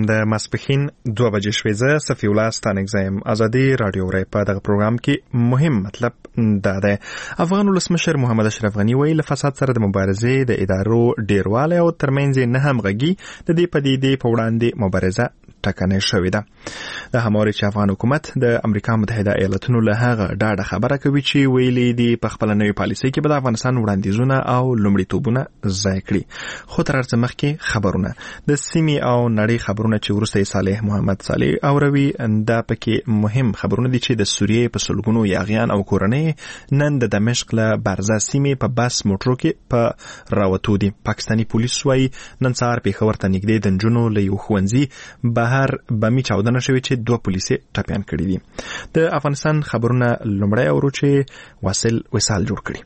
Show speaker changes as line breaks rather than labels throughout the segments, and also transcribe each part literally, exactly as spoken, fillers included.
د ماسپښین دوه بجې شوې. زه صفي الله ستانکزی یم. ازادي راډیو ری په دغه پروګرام کې مهم مطلب دا دی: افغان ولسمشر محمد اشرف غني وایي له فساد سره د مبارزې د ادارو ډیروالی او ترمنځ نه همغږي د دې پدیدې په وړاندې مبارزه ټکنۍ شوې ده. د هماوري چې افغان حکومت د امریکا متحده ایالاتونو له هغه ډاډه خبره کوي چې ویلي دي په خپل نوې پالیسۍ کې به د افغانستان وړاندیزونه او لومړیتوبونه ځای کړي. خو تر هر څه مخکې خبرونه د سیمې او نړۍ خبرونه چې وروسته صالح محمد صالح اوروي. دا پکې مهم خبرونه دي چې د سوریې په سلګونو یاغیان او کورنۍ نن د دمشق له برزه سیمې په بس موټرو کې په راوتو دي. پاکستاني پولیس وايي نن سهار پېښور ته نږدې د نجونو له یو ښوونځي بهر بمي چاودنه شوې چې دوه پولیسې ټپیان کړي دي. د افغانستان خبرونه لومړی اورو چې واصل وصال جوړ کړي.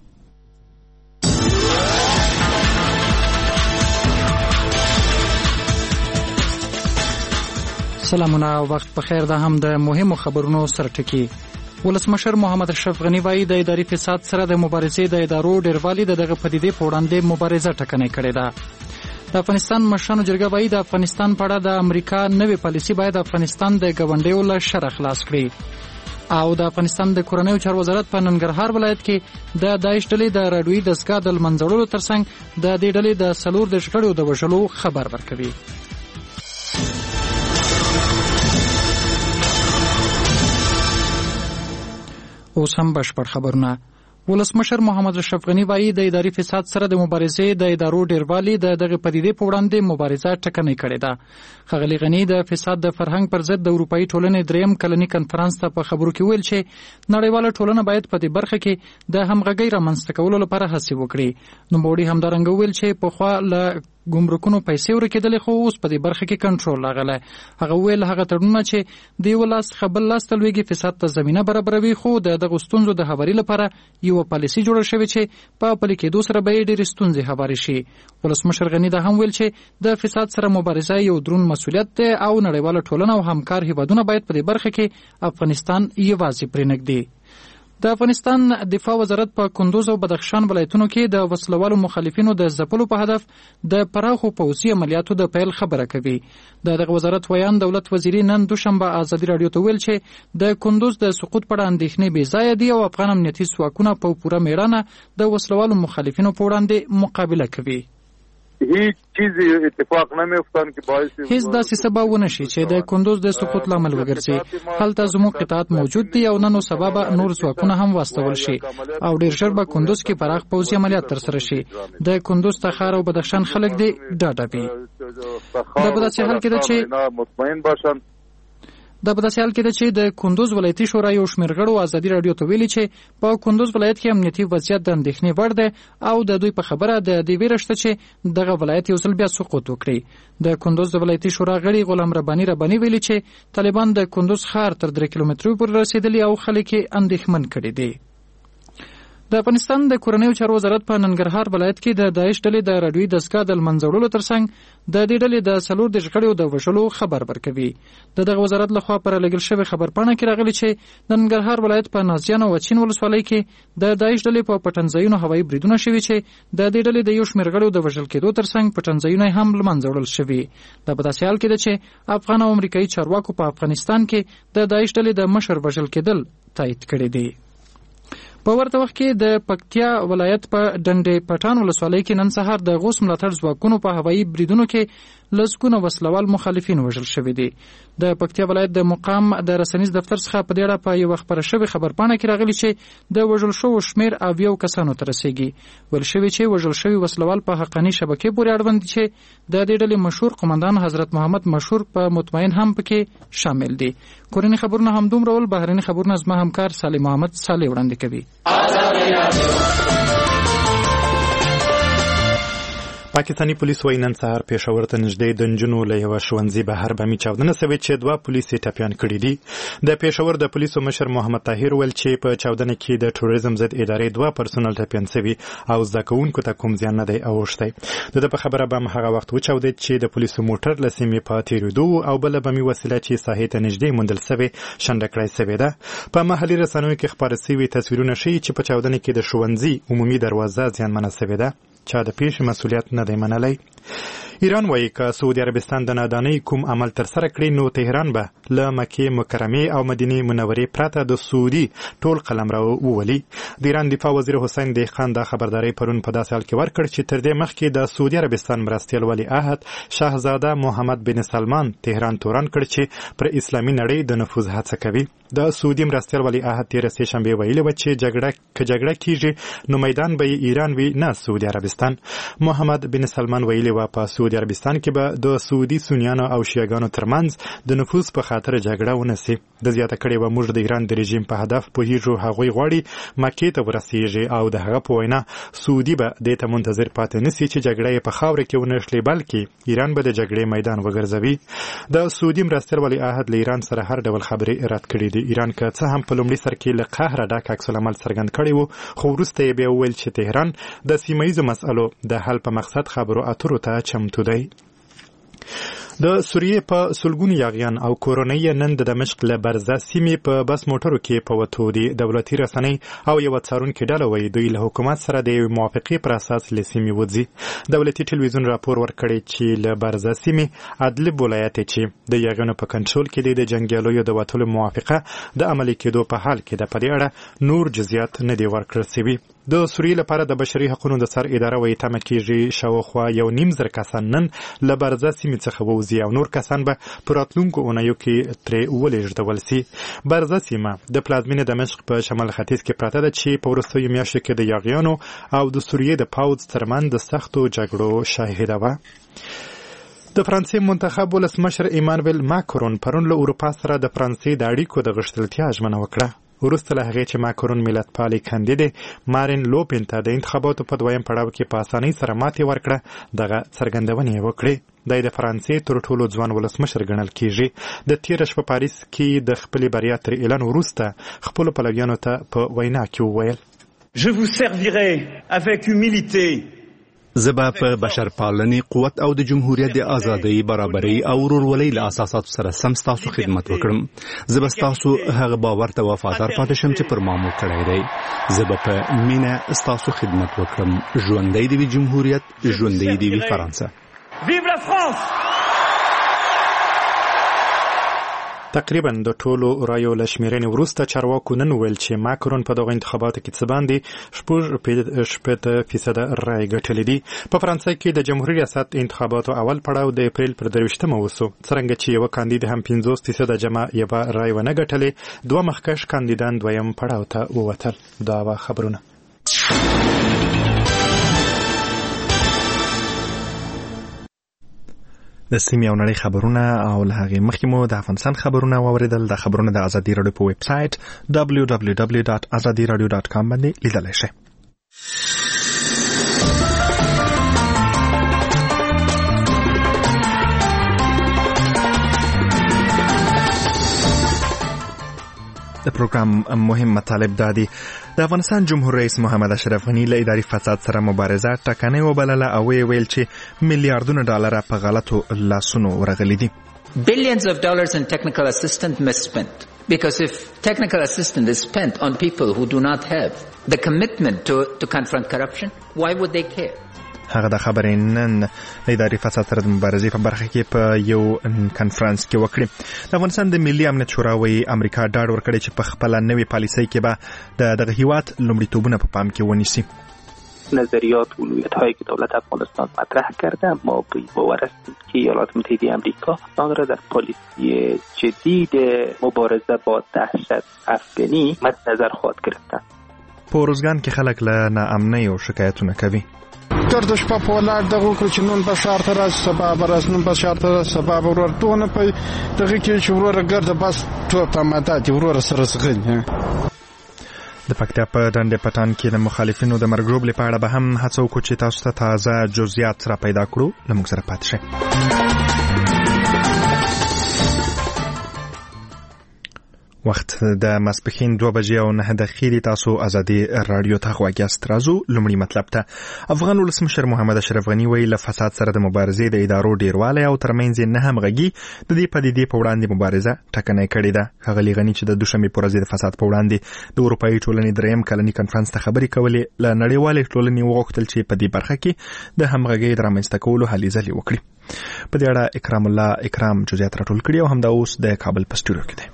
سلامونه او وخت بخیر. دا هم د مهمو خبرونو سرټکی. ولسمشر محمد اشرف غني وايي د اداري فساد سره د مبارزې د ادارو ډیروالی د دغه پدیدې په وړاندې مبارزه ټکنۍ کړې ده. د افغانستان مشرانو جرګه وايي د افغانستان په اړه د امریکا نوې پالیسي باید افغانستان د ګاونډیو له شر خلاص کړي. او د افغانستان د کورنیو چارو وزارت په ننګرهار ولایت کې د داعش ډلې د راډیوي دستګاه د منځوړلو ترڅنګ د دې ډلې د څلور د شخړو د وژلو خبر ورکوي. اوس هم بشپړ خبرونه. ولسمشر محمد اشرف غني وايي د اداري فساد سره د مبارزې د ادارو ډیروالی د دغه پدیدې په وړاندې مبارزه ټکنۍ کړې ده. ښاغلي غني د فساد د فرهنګ پر ضد د اروپאי ټولنې دریم کلنی کنفرانس ته په خبرو کې ویل چې نړیواله ټولنه باید په دې برخه کې د همغږۍ رامنځته کولو لپاره هڅې وکړي. نوموړي همدارنګه ویل چې پخوا له ګمرکونو پیسې ورکېدلې خو اوس په دې برخه کې کنټرول راغلی. هغه ویل هغه تړونونه چې د یو لاس څخه بل لاس ته لویږي فساد ته زمینه برابروي، خو د دغو ستونزو د هواري لپاره یوه پالیسي جوړه شوې چې په پلي کېدو سره به یې ډېرې ستونزې هوارې شي. ولسمشر غني دا هم ویل چې د فساد سره مبارزه یو دروند مسؤلیت دی او نړیواله ټولنه او همکار هیوادونه باید په دې برخه کې افغانستان یوازې پرېنږدي. د افغانستان دفاع وزارت په کندوز او بدخشان ولایتونو کې د وسلوالو مخالفینو د ځپلو په هدف د پراخو پوځي عملیاتو د پیل خبره کوي. د دغه وزارت ویان دولت وزیري نن دوشنبه ازادي راډیو ته ویل چې د کندوز د سقوط په اړه اندېښنې بې ځایه دي او افغان امنیتي ځواکونه په پوره میړانه د وسلوالو مخالفینو په وړاندې مقابله کوي.
هیڅ چیز اتفاق نمیفتن که باعث
هیڅ داسې سبب ونشي چې د کندوز د سقوط لامل وګرځي. هلته زموږ قطاعت موجود دي او نن سبب نور ځواکونه هم واستول شي او ډیر ژر به کندوز کې پراخ پوځي عملیات ترسره شي. د کندوز تخار او بدخشان خلک دي ډاډه وي. دا په داسې حال کې ده چې
مطمئن باشن
دا په داسې حال کې ده چې د کندوز ولایتي شورا یو شمېر غړو ازادي راډیو ته ویلي چې په کندوز ولایت کې امنیتي وضعیت د اندېښنې وړ دی او د دوی په خبره د دې ویره شته چې دغه ولایت یو ځل بیا سقوط وکړي. د کندوز د ولایتي شورا غړي غلام رباني رباني ویلي چې طالبان د کندوز ښار تر درې کیلومترو پورې رسېدلي او خلک یې اندېښمن کړي دي. د افغانستان د کورنیو چارو وزارت په ننګرهار ولایت کې د داعش ډلې د راډیوي دستګاه د منځوړلو ترڅنګ د دې ډلې د څلور د شخړو د وژلو خبر ورکوي. د دغه وزارت لخوا پر لګل شوی خبرپاڼه کې راغلی چې د ننګرهار ولایت په نازیان او وچین ولسوالۍ کې د داعش ډلې په پټنځایونو هوایي بریدونه شوي چې د دې ډلې د یو شمېر غړو د وژل کېدو ترڅنګ پټنځایونه هم له منځه وړل شوي. دا په داسې حال کې ده چې افغان او امریکایي چارواکو په افغانستان کې د داعش ډلې د مشر وژل کېدل تایید کړي دي. په ورته وخت کې د پکتیا ولایت په ډنډې پټان ولسوالۍ کې نن سهار د غوث ملاتړ ځواکونو په هوایي بریدونو کې لسګونه وسلوال مخالفین وژل شوي دي. د پکتیا ولایت د مقام د رسنیز دفتر څخه په دې اړه په یوه خپره شوې خبرپاڼه کې راغلي چې د وژل شوو شمېر اویو کسانو ته رسېږي. ویل شوي چې وژل شوي وسلوال په حقاني شبکې پورې اړوند دي چې د دې ډلې مشهور قمندان حضرت محمد مشهور په مطمئن هم پکې شامل دي. کورني خبرونه همدومره ول. بهرني خبرونه زما همکار صالح محمد صالح وړاندې کوي.
پاکستاني پولیس وايي نن سهار پېښور ته نږدې د نجونو له یوه ښوونځي بهر بمي چاودنه شوې چې دوه پولیس یې ټپیان کړي دي. د پېښور د پولیسو مشر محمد طاهر ویل چې په چاودنه کې د ټوریزم ضد ادارې دوه پرسونل ټپیان شوي او زده کوونکو ته کوم زیان نه دی اوښتی. د ده په خبره بم هغه وخت وچاودېد چې د پولیسو موټر له سیمې په تېرېدو او بله بمي وسیله چې ساحې ته نږدې موندل شوې شنډه کړای شوې ده. په محلي رسنیو کې خپاره شوي تصویرونه ښیي چې په چاودنه کې د ښوونځي عمومي دروازه زیانمنه شوې ده. چا د پیښې مسؤلیت نه دی منلی. ایران وایي که سعودي عربستان د نادانۍ کوم عمل ترسره کړي نو تهران به له مکې مکرمې او مدینې منورې پرته د سعودي ټول قلمرو وولي. د ایران دفاع وزیر حسین دهقان دا خبرداری پرون په داسې حال کې ورکړ چې تر دې مخکې د سعودي عربستان مرستیال ولیعهد شاهزاده محمد بن سلمان تهران تورن کړ چې پر اسلامي نړۍ د نفوذ هڅه کوي. د سعودي مرستیال ولیعهد تېره سهشنبې ویلي وه چې جګړه که جګړه کیږي نو میدان به ایران وي نه سعودي عربستان. محمد بن سلمان ویلي وه په سعودي عربستان کې به د سعودي سنیانو او شیعګانو ترمنځ د نفوذ په خاطر جګړه ونسي. د زیاته کړې وه موږ د ایران د رژیم په هدف پوهیږو، هغوی غواړي مکې ته ورسیږي او د هغه په وینا سعودي به دې ته منتظر پاتې نسي چې جګړه یې په خاوره کې ونښلي بلکې ایران به د جګړې میدان وګرځوي. د سعودي مرستیال ولیعهد له ایران سره هر ډول خبرې رد کړي دي. ایران که څه هم په لومړي سر کې له قهره ډک عکس العمل څرګند کړی و خو وروسته یې بیا وویل چې تهران د سیمه ییزو مسألو د حل په مقصد خبرو اترو ته چمتو دی. د سوریې په سلګونو یاغیان او کورنۍ نن د دمشق له برزه سیمې په بس موټرو کې په وتو دي. دولتي رسنۍ او یوه څارونکې ډله وایي دوی له حکومت سره د یوې موافقې پر اساس له سیمې وځي. دولتي ټلویزیون راپور ورکړی چې له برزه سیمې ادلب ولایت چې د یاغیانو په کنټرول کې دی د جنګیالیو د وتلو موافقه د عملي کېدو په حال کې ده. په دې اړه نور جزئیات نه دي ورکړل شوي. د سوریې لپاره د بشري حقوقو د سر اداره وایي تمه کېږي شاوخوا یو نیم زر کسان نن له برزه سیمې څخه ووځي او نور کسان به په راتلونکو اونیو کې ترې ولېږدول سي. برزه سیمه د پلازمینې دمشق په شمال ختیځ کې پرته ده چې په وروستیو میاشتو کې د یاغیانو او د سوریې د پوځ ترمنځ د سختو جګړو شاهده وه. د فرانسې منتخب ولسمشر ایمانویل ماکرون پرون له اروپا سره د فرانسې د اړیکو د غښتلتیا ژمنه وکړه. وروسته له هغې چې ماکرون ملتپالې کاندید مارین لوپن ته د انتخاباتو په دویم پړاو کې په اسانۍ سره ماتې ورکړه دغه څرګندونې یې وکړې. دی د فرانسې تر ټولو ځوان ولسمشر ګڼل کېږي. د تېره شپه په پاریس کې د خپلې بریا تر اعلان وروسته خپلو پلویانو ته په وینا کې وویل
Je vous servirai avec humilité.
زه به په بشرپالنې قوت او د جمهوریت د ازادۍ برابرۍ او ورورولۍ له اساساتو سره سم ستاسو خدمت وکړم. زه به ستاسو هغه باور ته وفادار پاتې شم چې پر ما مو کړی دی. زه به په مینه ستاسو خدمت وکړم. ژوندی دې وي جمهوریت، ژوندی دې وي فرانسه.
Vive la France!
تقریبا د ټولو رایو له شمیرنې وروسته چارواکو نن ویل چې ماکرون په دغه انتخاباتو کې څه باندې شپږ فیصده رای ګټلې دي. په فرانسه کې د جمهوریت ریاست انتخاباتو اول پړاو د اپریل پر درویشتمه وسو. څرنګه چې یوه کاندید هم پنځوس فیصده جمع یوه رای ونه ګټلې، دوه مخکښ کاندیدان دویم پړاو ته ووتل. دا وه خبرونه. د سیمې او نړۍ خبرونه او له هغې مخکې مو د افغانستان خبرونه واورېدل. د خبرونه د ازادي راډیو په ویب سایټ دبلیو دبلیو دبلیو ډاټ ازادي راډیو ډاټ کام باندې لیدلی شئ. د پروګرام مهم مطالب دا دي: د افغانستان جمهور رئیس محمد اشرف غني له اداري فساد سره مبارزه ټکنۍ وبلله او ویې ویل چې میلیاردونه ډالره په غلطو لاسونو ورغلي دي.
Billions of dollars in technical assistance misspent. Because if technical assistance is spent on people who do not have the commitment to, to confront corruption, why would they care?
هغه د خبرې نن د اداري فساد سره د مبارزې په برخه کې په یو کنفرانس کې وکړي. د افغانستان د ملي امنیت شورا وایي امریکا ډاډ ورکړی چې په خپله نوې پالیسۍ کې به د دغه هیواد لومړیتوبونه په پام کې ونیسي.
نظریات و علویت‌هایی که دولت افغانستان مطرح کرده ما به باور هستیم که ایالات متحده آمریکا آن را در پالیسی جدید مبارزه با دهشت افغانی مد نظر خواهد گرفتن.
په روزګان کې خلک له ناامنۍ او شکایتونه کوي.
تر د شپه په ولاړ دغه وکړو چې نن به ښار ته راسي، سبا به راسي، نن به ښار ته راسي، سبا به وروره دونه په دغه کې چې وروره ګرده بس ټوپ تماده دي وروره سره زغلي.
د پکتیا په ډنډ پټان کې د مخالفینو د مرګ ژوبلې په اړه به هم هڅه وکړو چې تاسو ته تازه جزئیات را پیدا کړو. له موږ سره پاتې شئ. وخت د ماسپښین دوه بجې او نه دقیقې تاسو ازادي رادیو ته غواګیاست. راځو لومړی مطلب ته. افغان ولسمشر محمد اشرف غنی ویل له فساد سره د مبارزې د ادارو ډیروالی او ترمنځ نه همغږي د دې پدیدې په وړاندې مبارزه ټکنۍ کړې ده. ښاغلي غنی چې د دوشنبې په ورځ د فساد په وړاندې د اروپایي ټولنې دریم کلني کنفرانس ته خبرې کولې، له نړیوالې ټولنې وغوښتل چې په دې برخه کې د همغږۍ د رامنځته کولو هلې ځلې وکړي. په دې اړه اکرام الله اکرام جزئیات راټول کړي او همدا اوس د کابل په سټوډیو کې دی.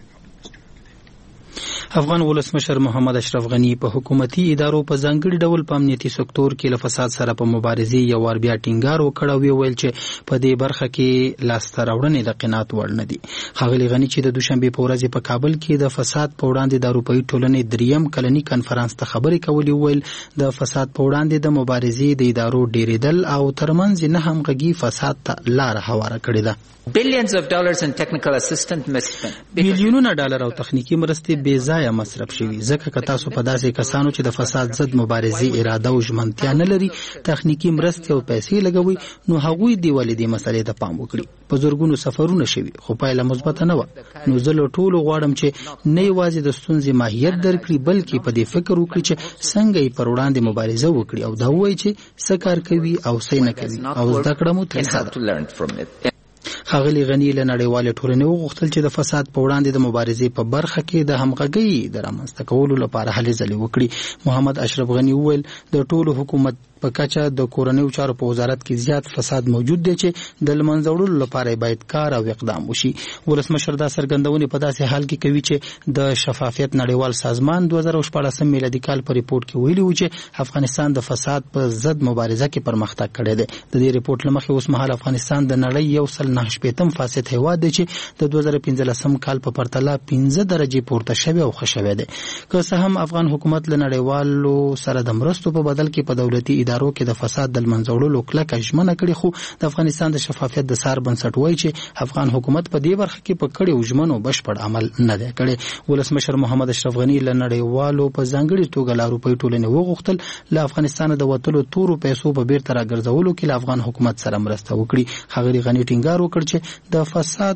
افغان ولسمشر محمد اشرف غنی په حکومتي ادارو په ځانګړي ډول په امنیتي سکتور کې له فساد سره په مبارزې یو وار بیا ټینګار وکړ او ویل چې په دې برخه کې لاسته راوړنې د قناعت وړ نه دي. ښاغلي غنی چې د دوشنبې په ورځ په کابل کې د فساد په وړاندې د اروپایي ټولنې دریم کلني کنفرانس ته خبرې کولې، ویل د فساد په وړاندې د مبارزې د ادارو ډیریدل او ترمنځ نه همغږي فساد ته لار هواره کړې ده.
Billions of dollars in technical assistance misspent.
میلیونونه ډالر او تخنیکی مرستې بې ځایه مصرف شوي، ځکه که تاسو په داسې کسانو چې د فساد ضد مبارزې اراده او ژمنتیا نه لري تخنیکی مرستې او پیسې لګوي، نو هغوی دی ولې دې مسلې ته پام وکړي. په زورګونو سفرونه شوي خو پایله مثبته نه وه. نو زه له ټولو غواړم چې نه یوازې د ستونزې ماهیت درکړي بلکې په دې فکر وکړي چې څنګه یې پر وړاندې مبارزه وکړي او دا ووایي چې څه کار کوي او څه نه کوي او زده کړه مو ترې ده. ښاغلي غنی له نړیوالې ټولنې وغوښتل چې د فساد په وړاندې د مبارزې په برخه کې د همغږۍ د رامنځته کولو لپاره هلې ځلې وکړي. محمد اشرف غنی وویل د ټولو حکومت په کچه د کورنیو چارو په وزارت کې زیات فساد موجود دی چې د له منځه وړلو لپاره باید کار او اقدام وشي. ولسمشر دا څرګندونې په داسې حال کې کوي چې د شفافیت نړیوال سازمان دوه زره شپاړسم میلادي کال په ریپورت کې ویلي و چې افغانستان د فساد په ضد مبارزه کې پرمختګ کړی دی. د دې ریپورت له مخې اوس مهال افغانستان د نړۍ یو سل نه شپېتم فاسد هیواد دی چې د دوه زره پنځلسم کال په پرتله پنځه درجې پورته شوی او ښه شوی دی. که څه هم افغان حکومت له نړیوالو سره د مرستو په بدل کې په دولتي ادارو کې د فساد د منځه وړلو کلکه ژمنه کړې، خو د افغانستان د شفافیت د سار بنسټ وایي چې افغان حکومت په دې برخه کې په کړیو ژمنو بشپړ عمل نه دی کړی. ولسمشر محمد اشرف غنی له نړیوالو په ځانګړي توګه له اروپایي ټولنې وغوښتل له افغانستان د وتلو تورو پیسو په بیرته راګرځولو کې له افغان حکومت سره مرسته وکړي. ښاغلي غنی ټینګار وکړ چې د فساد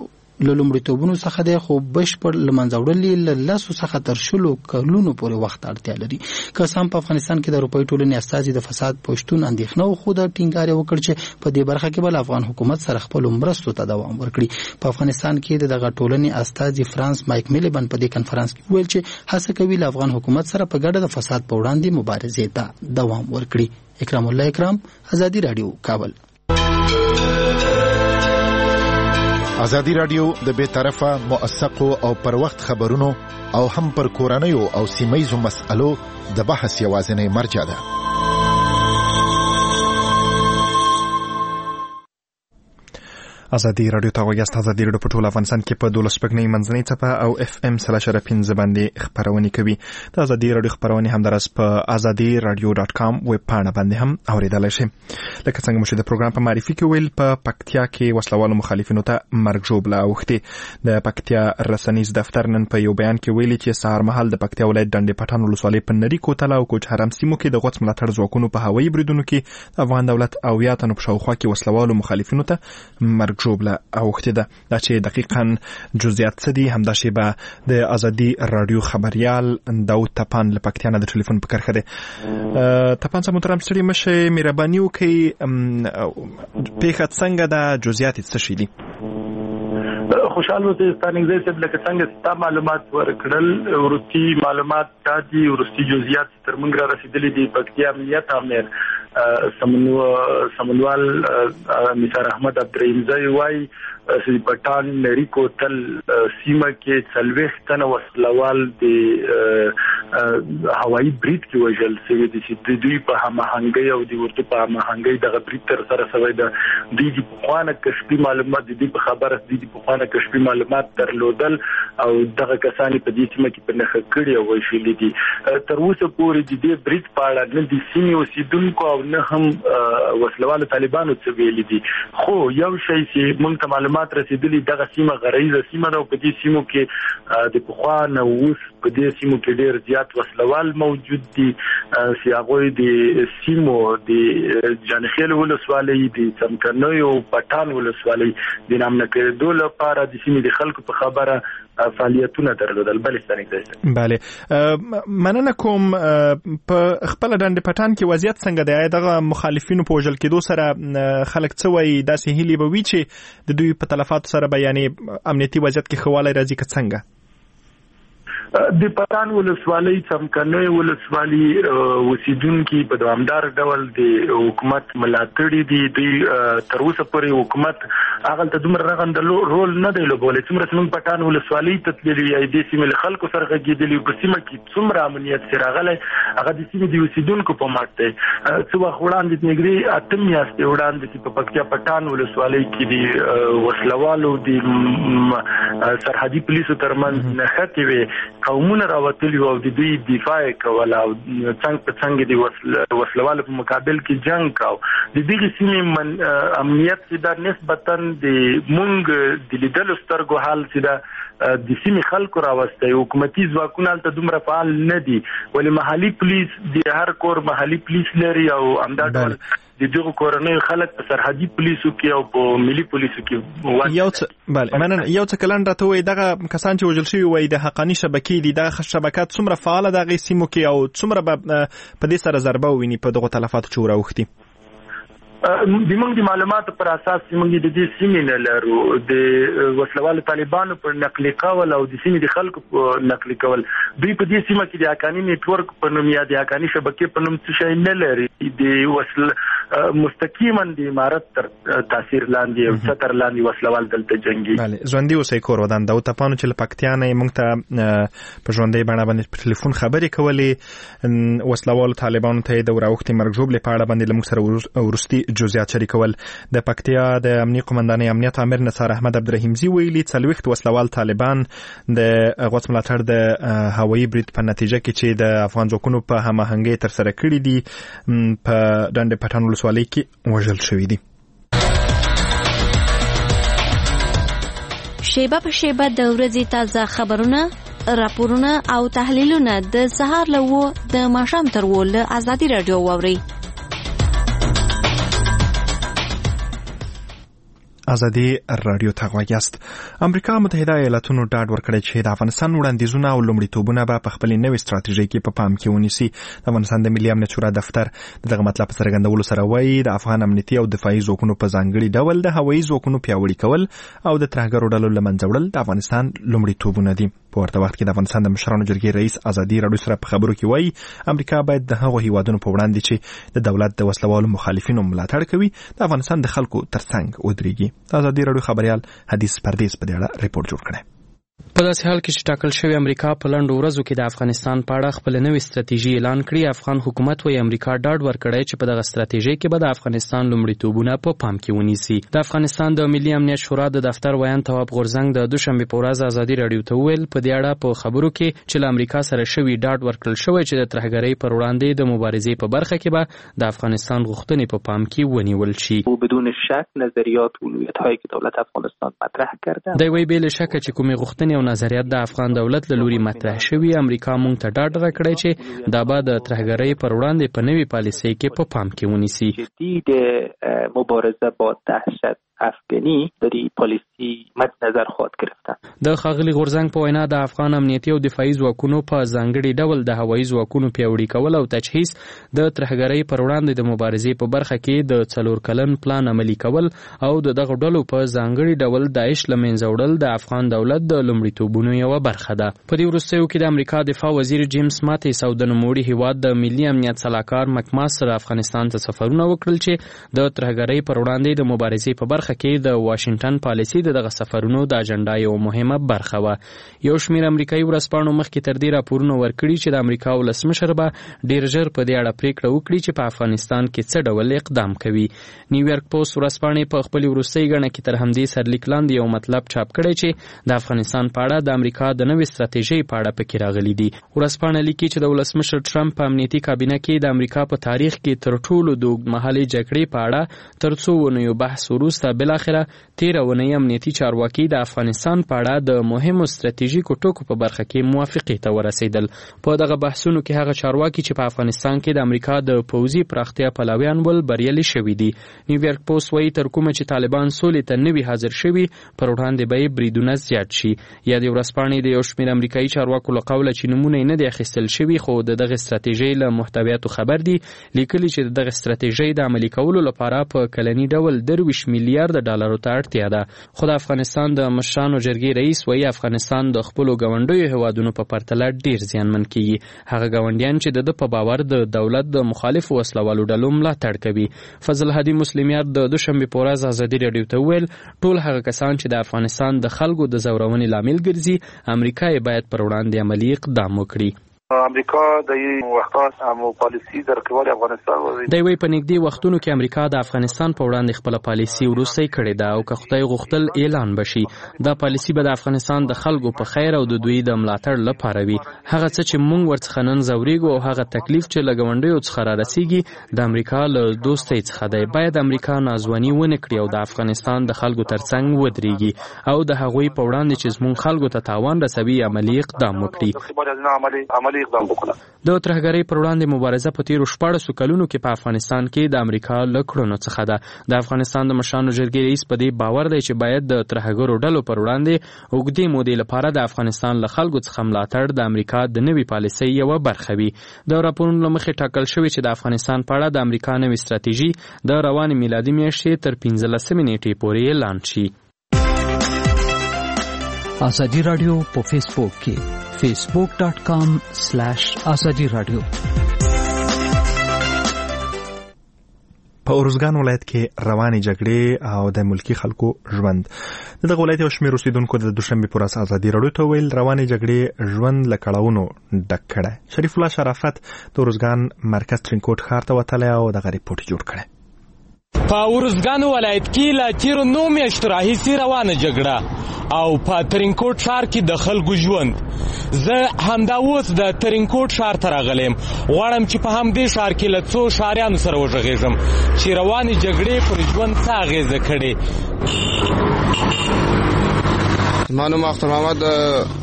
له لومړیتوبونو څخه دی خو بشپړ له منځه وړل یې له لسو څخه تر شلو کلونو پورې وخت اړتیا لري. که څه هم په افغانستان کې د اروپایي ټولنې استازي د فساد په شتون اندېښنه و، خو د ټینګار یې وکړ چې په دې برخه کې به له افغان حکومت سره خپلو مرستو ته دوام ورکړي. په افغانستان کې د دغه ټولنې استازي فرانس مایک میلیبن په دې کنفرانس کې ویل چې هڅه کوي له افغان حکومت سره په ګډه د فساد په وړاندې مبارزې ته دوام ورکړي. اکرام الله اکرام، ازادي رادیو، کابل.
ازادي رادیو د بے طرفه موثقو او پر وخت خبرونو او هم پر کورنیو او سیمایزو مسألو د بحث یوازینی مرجع ده.
ازادي رادیو ته غوږیاست. ازادي رادیو په ټول افغانستان کې په دولس شپږنۍ منځنۍ څپه او اف ام سل اشاره پنځه باندې خپرونې کوي. د ازادي رادیو خپرونې همداراز په ازادي رادیو ډاټ کام ویب پاڼه باندې هم اوریدلای شئ. لکه څنګه مو چې د پروګرام په معرفي کې ویل، په پکتیا کې وسلوالو مخالفینو ته مرګ ژوبله اوښتې. د پکتیا رسنیز دفتر نن په یو بیان کې ویلي چې سهار مهال د پکتیا ولایت ډنډې پټان ولسوالۍ په نري کوتل او کوچ حرم سیمو کې د غوڅ ملاتړ ځواکونو په هوایي بریدونو کې د افغان دولت اویا تنو په شاوخوا کې وسلوالو مخالفینو ته مرګ ژوبله اوښتې ده. دا چې دقیقاً جزئیات څه دي همدا شیبه د ازادي رادیو خبریال داود تپان له پکتیا نه د ټلیفون په کرښه دی. تپان صاحب محترم، ستړي مشه، مهرباني وکړئ پیښه څنګه ده، جزئیات څه شي دي؟
خوشحال اوسئ ستانګزی صاحب، لکه څنګه ستا معلومات ورکړل، ورستي معلومات دا دي، ورستي جزئیات تر موږ را رسیدلي دي. پکتیا امنیت امیر سمنوال نثار احمد عبدالرحیمزی وایي چې پټان نری کوتل سیمه کې څلوېښت تنه وسلوال د هوایي برید کې وژل شوي دي چې د دوی په هماهنګۍ او د ورته په هماهنګۍ دغه برید ترسره شوی ده. دوی د پخوانه کشفي معلومات د دې په خبره دوی د پخوانه کشفي معلومات درلودل او دغه کسان په دې سیمه کې په نښه کړي او وژلي دي. تر اوسه پورې د دې برید په اړه نه د سیمې اوسېدونکو او نه هم وسلوالو طالبانو څه ویلي دي. خو یو شی چې موږ ته معلومات رسیدلي، دغه سیمه غرایزه سیمه ده او په دې سیمو کې د پخوا نه اوس په دې سیمو کې ډېر زیات وسلوال موجود دي چې هغوی د سیمو د جانخیل ولسوالۍ، د څمکنیو، پټان ولسوالۍ د نامنه کېدو لپاره د سیمې د خلکو په خبره فعالیتونه درلودل. بل ستنګ
بله مننه کوم. په خپل ډنډ پټان کې وضعیت څنګه دی؟ دغه مخالفینو په وژل کېدو سره خلک څه وایي؟ داسې هیلې به وي چې د دوی په تلفاتو سره به یعنې امنیتي وضعیت کې ښه والی راځي که څنګه؟
د پټان ولسوالۍ څمکنۍ ولسوالۍ اوسیدونکي په دوامدار ډول د حکومت ملاتړي دي. دوی تر اوسه پورې حکومت هغلته دومره رغنده رول نه دی لوبولی. څومره چې موږ پټان ولسوالۍ ته تللي یا دې سیمې له خلکو سره غږېدلي په سیمه کې څومره امنیت چې راغلی هغه د سیمې د اوسیدونکو په مټ دی. څه وخت وړاندې نږدې اته میاشتې وړاندې چې په پکتیا پټان ولسوالۍ کې د وسلوالو د سرحدي پولیسو ترمنځ نښتې وې، قومونه راوتلي او د دوی دفاع کوله او څنګه په څنګه د وسلوالو په مقابل کې جنگ کاو. د دغه سیمې امنیت چې دا نسبتا د مونږ د لیدلو سترګو حال چې دا د سیمې خلکو راوسته. حکومتي ځواکونه هلته دومره فعال نه دي، ولې محلي پولیس د هر کور محلي پولیس لري او همدا ډول د دغه کورنۍ خلک په سرحدي پولیسو کې او په ملي پولیسو کې
یو څه بله مننه. یو څه کلن راته وایي دغه کسان چې وژل شوي وایي د حقاني شبکې دي، دغه شبکات څومره فعاله د هغې سیمو کې او څومره به په دې سره ضربه وویني په دغو تلفاتو چې وراوښتي؟
د موږ د معلوماتو پر اساس چې موږ د دې سیمې نه لرو د وسلوالو طالبانو پر نقلي کول او د سیمې د خلکو په نقلي کول. دوی په دې سیمه کې د حقاني نیټورک په نوم یا د حقاني شبکې په نوم څه شی نه لري. د وسل مستقیما د امارت تر تاثیر لاندې او ستر لاندې وسلوال دلته جنگي.
بله ژوندي اوسئ کور ودان. د وطپانو چې له پکتیا نه موږ ته په ژوندۍ بڼه باندې په ټلیفون خبرې کولې، وسلوالو طالبانو ته یې د وراوښتې مرګ ژوبلې په اړه باندې له موږ سره وروستي جزئیات شریکول. د پکتیا د امنیي قومندانۍ امنیت امیر نثار احمد عبدالرحیمزي ویلي څلوېښت وسلوال طالبان د غوڅ ملاتړ د هوایي برید په نتیجه کې چې د افغان ځواکونو په هماهنګۍ ترسره کړي دي په ډنډ پټان ولسوالۍ کې وژل شوي دي.
شیبه په شیبه د ورځې تازه خبرونه، راپورونه او تحلیلونه د سهار له اوه د ماښام تر اووه له ازادي راډیو واورئ.
ازادي راډیو ته غوږ یاست. امریکا متحده ایالاتونو ډاډ ورکړی چې د افغانستان وړاندیزونه او لومړیتوبونه به په خپلې نوې ستراتیژۍ کې په پام کې ونیسي. د افغانستان د ملي امنیت شورا دفتر دغه مطلب په څرګندولو سره وایي د افغان امنیتي او دفاعي ځواکونو په ځانګړي ډول د هوایي ځواکونو پیاوړي کول او د ترهګرو ډلو له منځه وړل د افغانستان لومړیتوبونه دي. په ورته وخت کې د افغانستان د مشرانو جرګې رئیس ازادي راډیو سره په خبرو کې وایي امریکا باید د هغو هیوادونو په وړاندې چې د دولت د وسلوالو مخالفینو ملاتړ کوي د افغانستان د خلکو ترڅنګ ودرېږي. ازادي راډیو خبريال حدیث پردیس په دې اړه ریپورت جوړ کړی.
په داسې حال کې چې ټاکل شوی امریکا په لنډو ورځو کې د افغانستان په اړه خپل نوې ستراتیژي اعلان کړي، افغان حکومت وايي امریکا ډاډ ورکړی چې په دغه ستراتیژي کې به د افغانستان لومړیتوبونه په پام کې ونیسي. د افغانستان د ملي امنیت شورا د دفتر ویان تواب غورزنګ د دوشنبه په ورځ ازادي راډیو ته وویل په دې اړه په خبرو کې چې له امریکا سره شوی ډاډ ورکړل شوی چې د ترهګرۍ پر وړاندې د مبارزې په برخه کې به د افغانستان غوښتنې په پام کې ونیول شي.
او بدون شک نظریات و علویت‌هایی که دولت افغانستان مطرح کرده
دی وی بل شک چې کومې غوښتنې او نظریات د افغان دولت له لوري مطرح شوی امریکا مونږ ته ډاډ راکړی چې دا به د ترهګرۍ پر وړاندې په نوې پالیسۍ کې په پام کې ونیسي.
جدید مبارزه با دهشت افغانی د دې پالیسی مد نظر خواهد گرفتن.
د ښاغلي غورزنګ په وینا د افغان امنیتي او دفاعي ځواکونو په ځانګړي ډول د هوایي ځواکونو پیاوړي کول او تجهیز د ترهګرۍ پر وړاندې د مبارزې په برخه کې د څلور کلن پلان عملي کول او د دغه ډلو په ځانګړي ډول داعش له منځه وړل د افغان دولت د لومړیتوبونو یوه برخه ده. په دې وروستیو کې د امریکا دفاع وزیر جیمز ماتیس او د نوموړي هیواد د ملي امنیت سلاکار مکماس سره افغانستان ته سفرونه وکړل چې د ترهګرۍ پر وړاندې د مبارزې په برخه کې د واشنگټن پالیسي د دغه سفرونو د اجنډا یو مهمه برخه وه. یو شمېر امریکایي ورځپاڼو مخکې تر دې راپورونه ورکړي چې د امریکا ولسمشر به ډېر ژر په دې اړه پریکړه وکړي چې په افغانستان کې څه ډول اقدام کوي. نیویارک پوسټ ورځپاڼې په خپلې وروستۍ ګڼه کې تر همدې سرلیک لاندې یو مطلب چاپ کړی چې د افغانستان په اړه د امریکا د نوې ستراتیژۍ په اړه پکې راغلي دي. ورځپاڼه لیکي چې د ولسمشر ټرمپ په امنیتي کابینه کې د امریکا په تاریخ کې تر ټولو د اوږدمهالې جګړې په اړه تر څو ونیو بحث وروسته وروسته بالاخره تیر اونۍ امنیتي چارواکي د افغانستان په اړه د مهمو ستراتیژیکو ټکو په برخه کې موافقې ته ورسېدل. په دغه بحثونو کې هغه چارواکي چې په افغانستان کې د امریکا د پوځي پراختیا پلویان ول بریالي شوي دي. نیویارک پوسټ وایي تر کومه چې طالبان سولې ته نوي حاضر شوي پر وړاندې به یې بریدونه زیات شي. یا د ورځپاڼې د یو شمېر امریکایي چارواکو له قوله چې نومونه یې نه دي اخیستل شوي خو د دغه ستراتیژۍ له محتویاتو خبر دي، لیکلي چې د دغه ستراتیژۍ د عملي کولو لپاره په کلني ډول درویشت میلیارډ ډالرو ته اړتیا ده. خو د افغانستان د مشرانو جرګې رئیس وایي افغانستان د خپلو ګاونډیو هیوادونو په پرتله ډیر زیانمن کیږي. هغه ګاونډیان چې د ده په باور د دولت د مخالفو وسلوالو ډلو ملاتړ کوي. فضل هادي مسلمیات د دوشنبې په ورځ ازادي راډیو ته وویل ټول هغه کسان چې د افغانستان د خلکو د زورونې لامل ګرځي امریکا یې باید پر وړاندې عملي اقدام وکړي.
امریکا د یو وختاس هم پالیسی در کول افغانستان وزي
د وی په نږدې وختونو کې امریکا د افغانستان په وړاندې خپل پالیسی وروستۍ کړې ده او که خدای غوښتل اعلان بشي دا پالیسی به د افغانستان د خلکو په خیر او د دوی د ملاتړ لپاره وي. هغه څه چې موږ ورڅخه نن زوريږو او هغه تکلیف چې له ګاونډیو څخه را رسیږي د امریکا له دوستۍ څخه دی. باید امریکا نازونی ونه کړي او د افغانستان د خلکو ترڅنګ ودرېږي او د هغوی په وړاندې چې زموږ خلکو ته تاوان رسوي عملي اقدام وکړي. د ترهګرۍ پر وړاندې مبارزه په تیرو شپاړسو کلونو کې په افغانستان کې د امریکا له کړنو څخه ده. د افغانستان د مشرانو جرګې رئیس په دې باور دی چې باید د ترهګرو ډلو پر وړاندې اوږدې مودې لپاره د افغانستان له خلکو څخه ملاتړ د امریکا د نوي پالیسۍ یوه برخه وي. د راپورونو له مخې ټاکل شوي چې د افغانستان په اړه د امریکا نوې ستراتیژي د روانې میلادي میاشتې تر پنځلسمې نیټې پورې اعلان شي.
ازادي راډیو په فیسبوک کې facebook dot com slash azadi radio.
په اورزګان ولایت کې روانې جګړې او د ملکی خلکو ژوند د دغه ولایت یو شمېر اوسیدونکو د دوشنبې پر ورځ ازادي راډیو ته ویل روانې جګړې ژوند له کړاوونو ډک کړی. شریف الله شرافت د اورزګان مرکز ترینکوټ ښار ته وتلی او دغه ریپورټ جوړ کړی.
په اورزګان ولایت کې له تیرو نو میاشتو راهیسې روانه جګړه او په ترینکوټ ښار کې د خلکو ژوند. زه همدا اوس د ترینکوټ ښار ته راغلی یم. غواړم چې په همدې ښار کې له څو ښاریانو سره وغږېږم چې روانې جګړې پر ژوند څه اغېزه کړې.
زما نوم اختر محمد د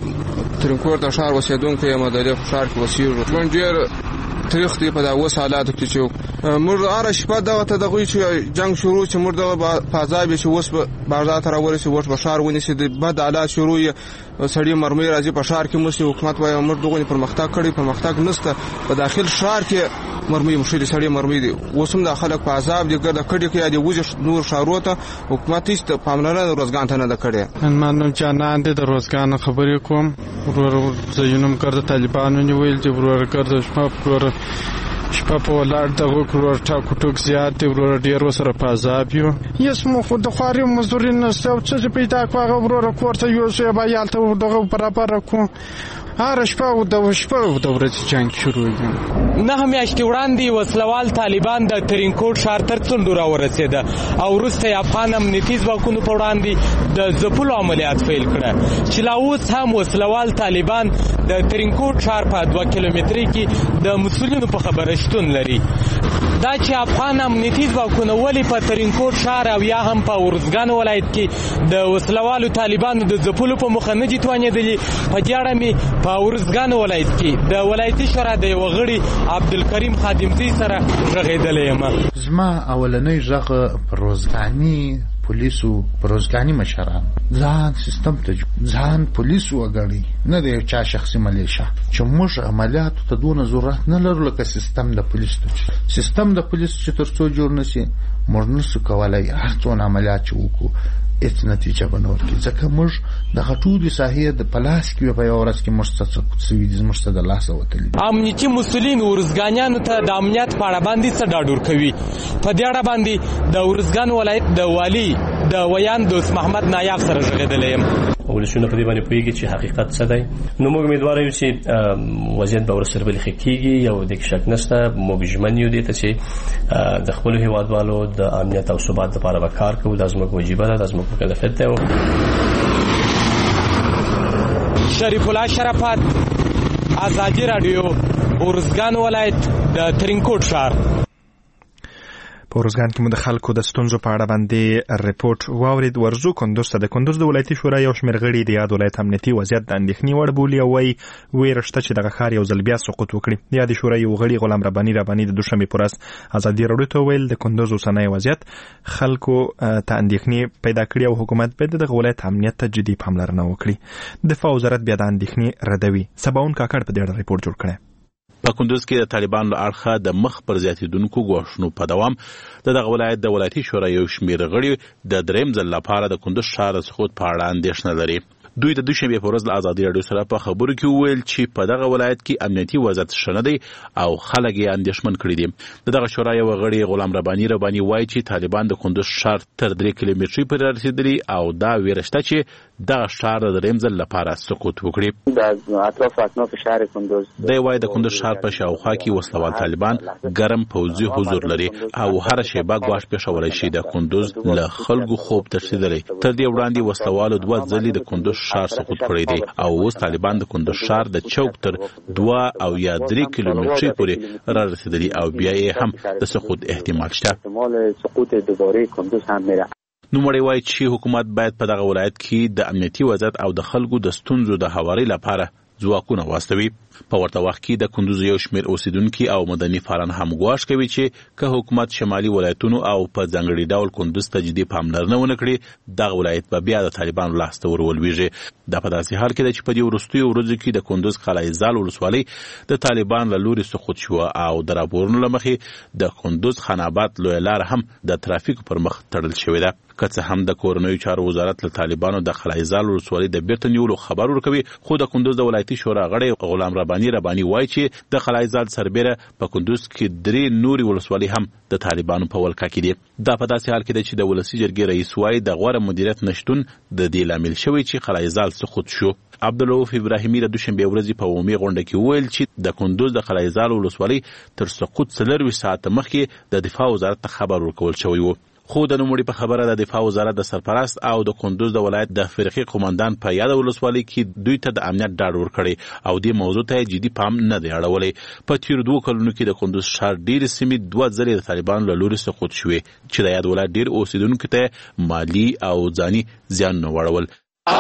ترینکوټ د ښار اوسېدونکی یم. د دې ښار کې اوسېږو. ژوند ډېر تاریخ دی په دا اوس حالاتو کې چې موږ هره شپه دغه ته دغه چې جنگ شروع چې موږ دغه په عذاب چې اوس بازار ته راورسي اوس په ښار ونیسي د بد حالات شروع سړی مرمۍ راځي په ښار کې موږ حکومت وایي موږ دغه پرمختګ کړی پرمختګ نشته. په داخل ښار کې مرمۍ مشري سړی مرمۍ دي اوس هم د خلک په عذاب دي ګرځي کډي کې دی وځي نور ښارو ته حکومت هیڅ پاملرنه روزګان ته نه ده کړې.
من جانان دي د روزګان خبرې کوم ورور زینوم کړه طالبانو نیول چې ورور کړه شپه ورور شپه په ولاړ دغه کور ټاکو ټوک زیات دی ورور ډیر وسره په عذاب یو. یس مو خو د خواري مزدوري نشته او څه پیدا کوغه ورور کورته یو څه به یالته دغه برابر کو هر شپه د شپه د ورځې جنگ شروع دی.
نه میاشتې وړاندې وسلوال طالبان د ترینکوټ ښار تر څنډو راورسېده او وروسته افغان امنیتي ځواکونو په وړاندې د ځپلو عملیات پیل کړه چې لا اوس هم وسلوال طالبان د ترینکوټ ښار په دوه کیلومترۍ کې د مسؤلینو په خبره شتون لري. دا چې افغان امنیتي ځواکونه ولې په ترینکوټ ښار او یا هم په اورزګان ولایت کې د وسلوالو طالبانو د ځپلو په مخه نه دي توانېدلي، په دې اړه مې په اورزګان ولایت کې د ولایتي شورا د یوه غړي عبدالکریم خادمزی سره غږېدلی یم.
زما اولنی غږ په روزګاني پولیسو پروزګانی مشران ځان سیستم ته ځان پولیسو وګړي نه دی چا شخصي ملیشا چې موږ عملیاتو ته دونه ضرورت نه لرو لکه سیستم د پولیسو سیستم د پولیسو چې ترڅو جوړ نشي موږ نسو کولای هر څونه عملیات وکړو هیڅ نتیجه به نه ورکړي ځکه موږ د ټولې ساحې د پلاس کې په یو ورځ کې موږ څه څه ویل موږ ته د لاسه وتلي.
امنیتي مسؤلین ورزګانیانو ته د امنیت په اړه باندې څه ډاډ ورکوي. په دې اړه باندې د ورزګان ولایت د والی د ویان دوست محمد نایاب سره غږېدلی یم.
ولسونه په دې باندې پوهېږي چې حقیقت څه دی. نو موږ امیدوار یو چې وضعیت به ورسره بلې ښه کېږي او د شک نشته موږ ژمن یو دې ته چې د خپلو هېوادوالو د امنیت او ثبات لپاره به کار کوو. دا زموږ وجیبه ده، دا زموږ مکلفیت دی.
شریف الله شرافت، ازادي راډیو، اورزګان ولایت د ترینکوټ ښار.
په ورځګان کې مو د خلکو د ستونزو په اړه باندې ریپورت واورید. ورزو کندوز ته د کندوز د ولایتي شورا یو شمېر غړي د یاد ولایت امنیتي وضعیت د اندېښنې وړ بولي او وایي ویره شته چې دغه ښار یو ځل بیا سقوط وکړي. د یادې شورا یو غړي غلام رباني رباني د دوشنبې په ورځ ازادي راډیو ته ویل د کندوز اوسنی وضعیت خلکو ته اندېښنې پیدا کړي او حکومت باید دغه ولایت امنیت ته جدي پاملرنه وکړي. دفاع وزارت بیا د اندېښنې ردوي. سباون کاکړ په دې اړه ریپورت جوړ کړی.
په کندوز کې د طالبانو له اړخه د مخ پر زیاتېدونکو ګواښونو په دوام د دغه ولایت د ولایتي شورا یو شمېر غړي د درېیم ځل لپاره د کندوز ښار د سقوط په اړه اندېښنه لري. دوی د دوشنبې په ورځ له ازادي راډیو سره په خبرو کې وویل چې په دغه ولایت کې امنیتي وضعیت ښه نه دی او خلک یې اندېښمن کړي دي. د دغه شورا یو غړي غلام رباني رباني وایي چې طالبان د کندوز ښار تر درې کیلومترۍ پورې رسېدلي او دا ویره شته چې دغه ښار د درېیم ځل لپاره سقوط وکړي.
د اطراف اطراف شهر کندوز
دی وایي د کندوز ښار په شاوخوا کې وسلوال طالبان ګرم پوځي حضور لري او هره شیبه ګواښ پېښولی شي. د کندوز له خلکو خوب تښتېدلی. تر دې وړاندې وسلوالو دوه ځلې د کندوز ښار سقوط کړی دی او اوس طالبان د کندوز ښار د چوک تر دوه او یا درې کیلومترۍ پورې را رسېدلي او بیا یې هم د سقوط احتمال شته. نوموړی وایي چې حکومت باید په دغه ولایت کې د امنیتي وضعیت او د خلکو د ستونزو د هواري لپاره ځواکونه واستوي. په ورته وخت کې د کندوز یو شمېر اوسیدونکي او مدني فعالان هم ګواښ کوي چې که حکومت شمالي ولایتونو او په ځانګړي ډول کندوز ته جدي پاملرنه ونه کړي دغه ولایت به بیا د طالبانو لاس ته ور ولویږي. دا په داسې حال کې ده چې په دې وروستیو ورځو کې د کندوز قلعه زال ولسوالۍ د طالبان له لوري سقوط شوه او د راپورونو له مخې د کندوز خان آباد لویه لاره هم د ترافیکو پر مخ تړل شوې ده. که څه هم د کورنیو چارو وزارت له طالبانو د قلعه زال ولسوالۍ د بیرته نیولو خبر ورکوي خو د کندوز د ولایتي شورا غړی غلام رباني رباني وایي چې د قلعه زال سربیره په کندوز کې درې نورې ولسوالۍ هم د طالبانو په ولکه کې دي. دا په داسې حال کې ده چې د ولسي جرګې رئیس وایي د غوره مدیریت نشتون د دې لامل شوی چې قلعه زال سقوط شو. عبدالرؤف ابراهیمي د دوشنبې ورځې په عمومي غونډه کې وویل چې د کندوز د قلعه زال ولسوالۍ تر سقوط څلرویشت ساعته مخکې د دفاع وزارت ته خبر ورکول شوی و. خو د نوموړي په خبره د دفاع وزارت د سرپرست او د کندوز د ولایت د فرقې قومندان په یاد ولسوالۍ کې دوی ته د امنیت ډاډ ورکړی او دې موضوع ته جدي پام نه دی اړولی. په تیرو دوه کلونو کې د کندوز ښار ډېرې سیمې دوه ځلې د طالبانو له لوري سقوط شوې چې د یاد ولایت ډېر اوسېدونکو ته مالي او ځاني زیانونه واړول.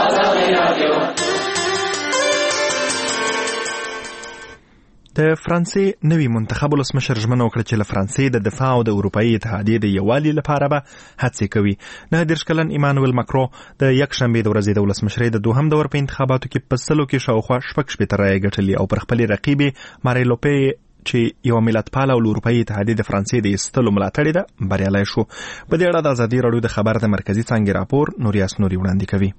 د فرانسې نوي منتخب ولسمشر ژمنه وکړه چې له فرانسې د دفاع او د اروپایي اتحادیې د یووالي لپاره به هڅې کوي. نهه دېرش کلن ایمانویل ماکرو د یکشنبې د ورځې د ولسمشرۍ د دوهم دور په انتخاباتو کې په سلو کې شاوخوا شپږ شپېته رایې ګټلې او پر خپلې رقیبې ماري لوپې چې یو ملتپاله او اروپایي اتحادیې د فرانسې د ایستلو ملاتړې ده بریالی شو. په دې اړه د ازادي راډیو د خبر د مرکزي څانګې راپور نوریاس نوري وړاندې کوي.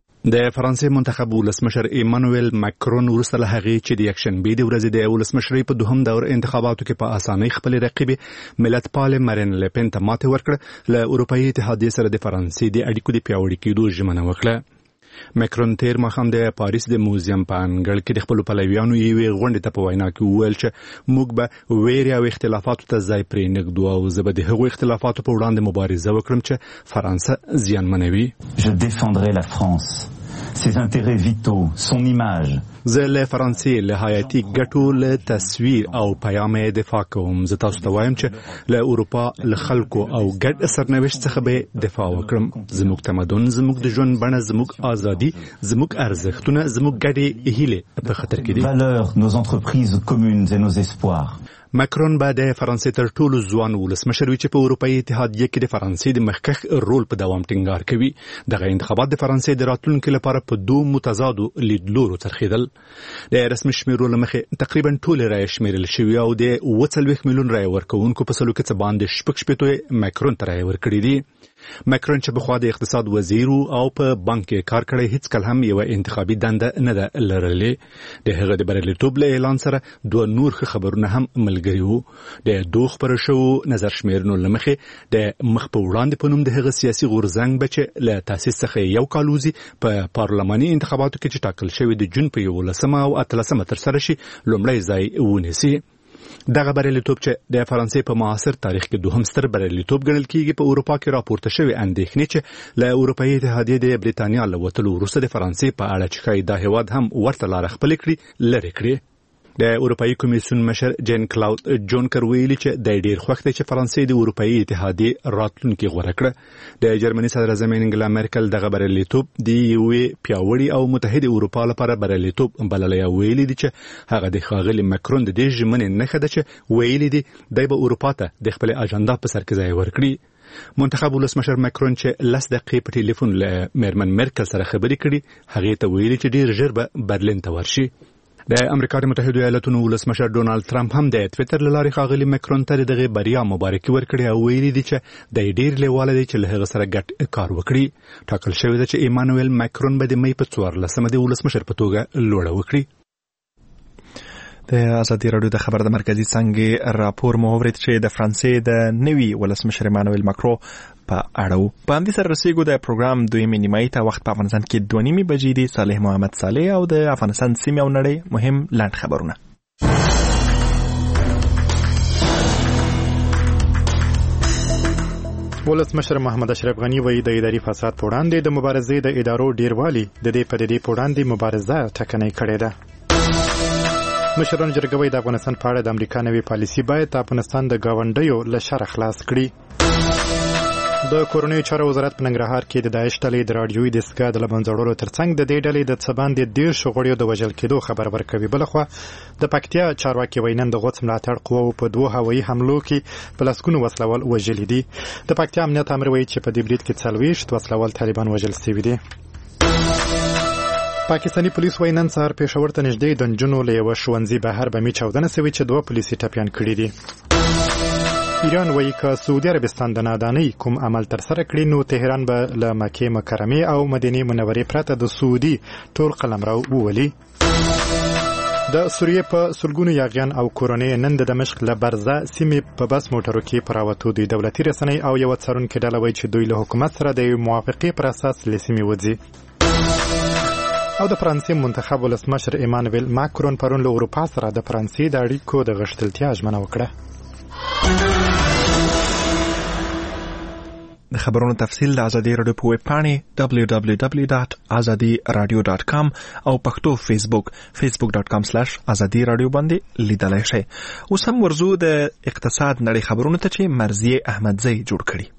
د فرانسې منتخب ولسمشر ایمانویل ماکرون وروسته له هغې چې د یکشنبې د ورځې د ولسمشرۍ په دوهم دور انتخاباتو کې په اسانۍ خپلې رقیبې ملتپالې مارین لپن ته ماتې ورکړه له اروپایي اتحادیې سره د فرانسې د اړیکو د پیاوړي کېدو ژمنه وکړه. ماکرون تیر ماښام د پاریس د موزیم په انګړ کې د خپلو پلویانو یوې غونډې ته په وینا کې وویل چې موږ به ویرې او اختلافاتو ته ځای پرېنږدو او زه به د هغو اختلافاتو په وړاندې مبارزه وکړم چې فرانسه زیانمنوي.
Je défendrai la France. Ses intérêts vitaux, son image.
زه له فرانسې له حیاتي ګټو له تصویر او پیام یې دفاع کوم. زه تاسو ته وایم چې له اروپا له خلکو او ګډ سرنوشت څخه به دفاع وکړم. زموږ تمدن، زموږ د ژوند بڼه، زموږ ازادي، زموږ ارزښتونه، زموږ ګډې هیلې په خطر کې دي.
Valeurs, nos entreprises communes et nos espoirs.
ماکرون به د فرانسې تر ټولو ځوان ولسمشر وي چې په اروپایي اتحادیه کې د فرانسې د مخکښ رول په دوام ټینګار کوي. دغه انتخابات د فرانسې د راتلونکي لپاره په دوه متضادو لیدلورو څرخېدل. د رسمي شمیرو له مخې تقریبا ټولې رایې شمیرل شوي او د اووه څلوېښت میلیون رایې ورکوونکو په سلو کې څه باندې شپږ شپېتو ماکرون ته رایې ورکړي دي. ماکرون چې پخوا د اقتصاد وزیر او په بانک کې کار کړی هیڅ کله هم یوه انتخابي دنده نه ده لرلې. د هغه د بریالیتوب له اعلان سره دوه نور ښه خبرونه هم ملګري وو. د دوه خپاره شوو نظر شمیرنو له مخې د مخ په وړاندې په نوم د هغه سیاسي غورځنګ به چې له تاسیس څخه یو کال وځي په پارلماني انتخاباتو کې چې ټاکل شوی د جون په یولسمه او اتلسمه ترسره شي لومړی ځای ونیسي. دغه بریالیتوب چې د فرانسې په معاصر تاریخ کې دوهم ستر بریالیتوب ګڼل کیږي په اروپا کې راپورته شوی اندېښنې چې له اروپایي اتحادیې د بریتانیا له وتلو وروسته د فرانسې په اړه چې ښایي دا هېواد هم ورته لاره خپلې کړي لرې کړي. د اروپאי کمیسیون مشر جین کلاود جونکر ویلي چې د ډیر خوښ دی چې فرانسې د اروپאי اتحادیې راتلونکي غوړه کړه. د جرمني صدر اعظم انګلا مارکل دغه بریالیتوب د یوې پیاوړي او متحده اروپا لپاره بریالیتوب بللی او ویلي دي چې هغه د ښاغلي مکرون د دې ژمنې نښه ده چې ویلي دي دی به اروپا ته د خپل اجنډا په سر کې ځای ورکړي. منتخب ولسمشر مکرون چې لس دقیقې په ټلیفون له میرمن مرکل سره خبرې کړي هغې ته ویلي چې ډیر ژر به برلین ته ورشي. د امریکا د متحده ایالاتونو ولسمشر ډونالد ټرمپ هم د ټویټر له لارې ښاغلي مکرون ته دغه بریا مبارکي ورکړې او ویلي دي چې د ډیر لیواله دی چې له هغه سره ګډ کار وکړي. ټاکل شوی ده چې ایمانوئل مکرون به د مې په څوارلسمه د ولسمشر په توګه لوړه وکړي.
د ازادي راډیو د خبر د مرکزی څنګه راپور مو اورید چې د فرانسې د نوي ولسمشر ایمانوئل ماکرو په اړه په همدې سره رسیدو د پروګرام دویمې نیمایي ته وخت په افغانستان کې دوه نیمې بجې دي. صالح محمد صالح او د افغانستان سیمې او نړۍ مهم لاند خبرونه.
ولسمشر محمد اشرف غنی وایي د اداري فساد په وړاندې د مبارزې د ادارو ډیروالی د دې پدیدې په وړاندې مبارزه ټکنۍ کړې ده. مشران جرګوي د افغانستان په اړه د امریکا نوې پالیسي باید د افغانستان د گاونډیو له شر خلاص کړي. د کورنیو چارو وزارت په ننګرهار کې د داعش ډلې د راډیوي دستګاه د لمنځه وړلو ترڅنګ د دې ډلې د څه باندې ډېر شغړیو د وژل کېدو خبر ورکوي. بلخوا د پکتیا چارواکي وایي نن د غوڅ ملاتړ قواو په دوه هوایي حملو کې په لسګونو وسلوال وژلي دي. د پکتیا امنیت امر وایي چې په دې برید کې څلوېښت وسلوال طالبان وژل شوي دي. پاکستانی پولیس وایي نن سهار پېښور ته نږدې د نجونو له یوه ښوونځي بهر بمي چاودنه شوې چې دوه پولیسي ټپیان کړي دي. ایران وایي که سعودي عربستان د نادانۍ کوم عمل ترسره کړي نو تهران به له مکې مکرمې او مدینې منورې پرته د سعودي ټول قلمرو وولي. د سوریې په سلګونو یاغیان او کورنۍ نن د دمشق له برزه سیمې په بس موټرو کې په راوتو دي. دولتي رسنۍ او یوه څارونکې ډله وایي چې دوی له حکومت سره د موافقې پر اساس له سیمې وځي. او د فرانسې منتخب ولسمشر ایمانوئل ماکرون پرون له اروپا سره د فرانسې د اړیکو د غښتلتیا ژمنه وکړه.
د خبرونو تفصیل د ازادي راډیو په ویب پاڼې دبلیو دبلیو دبلیو ډاټ ازادي راډیو ډاټ کام او پښتو فیسبوک فیسبوک ډاټ کام سلیش ازادي راډیو باندې لیدلای شئ. اوس هم ورزو د اقتصاد نړۍ خبرونو ته چې مرضیه احمدزی جوړ کړي.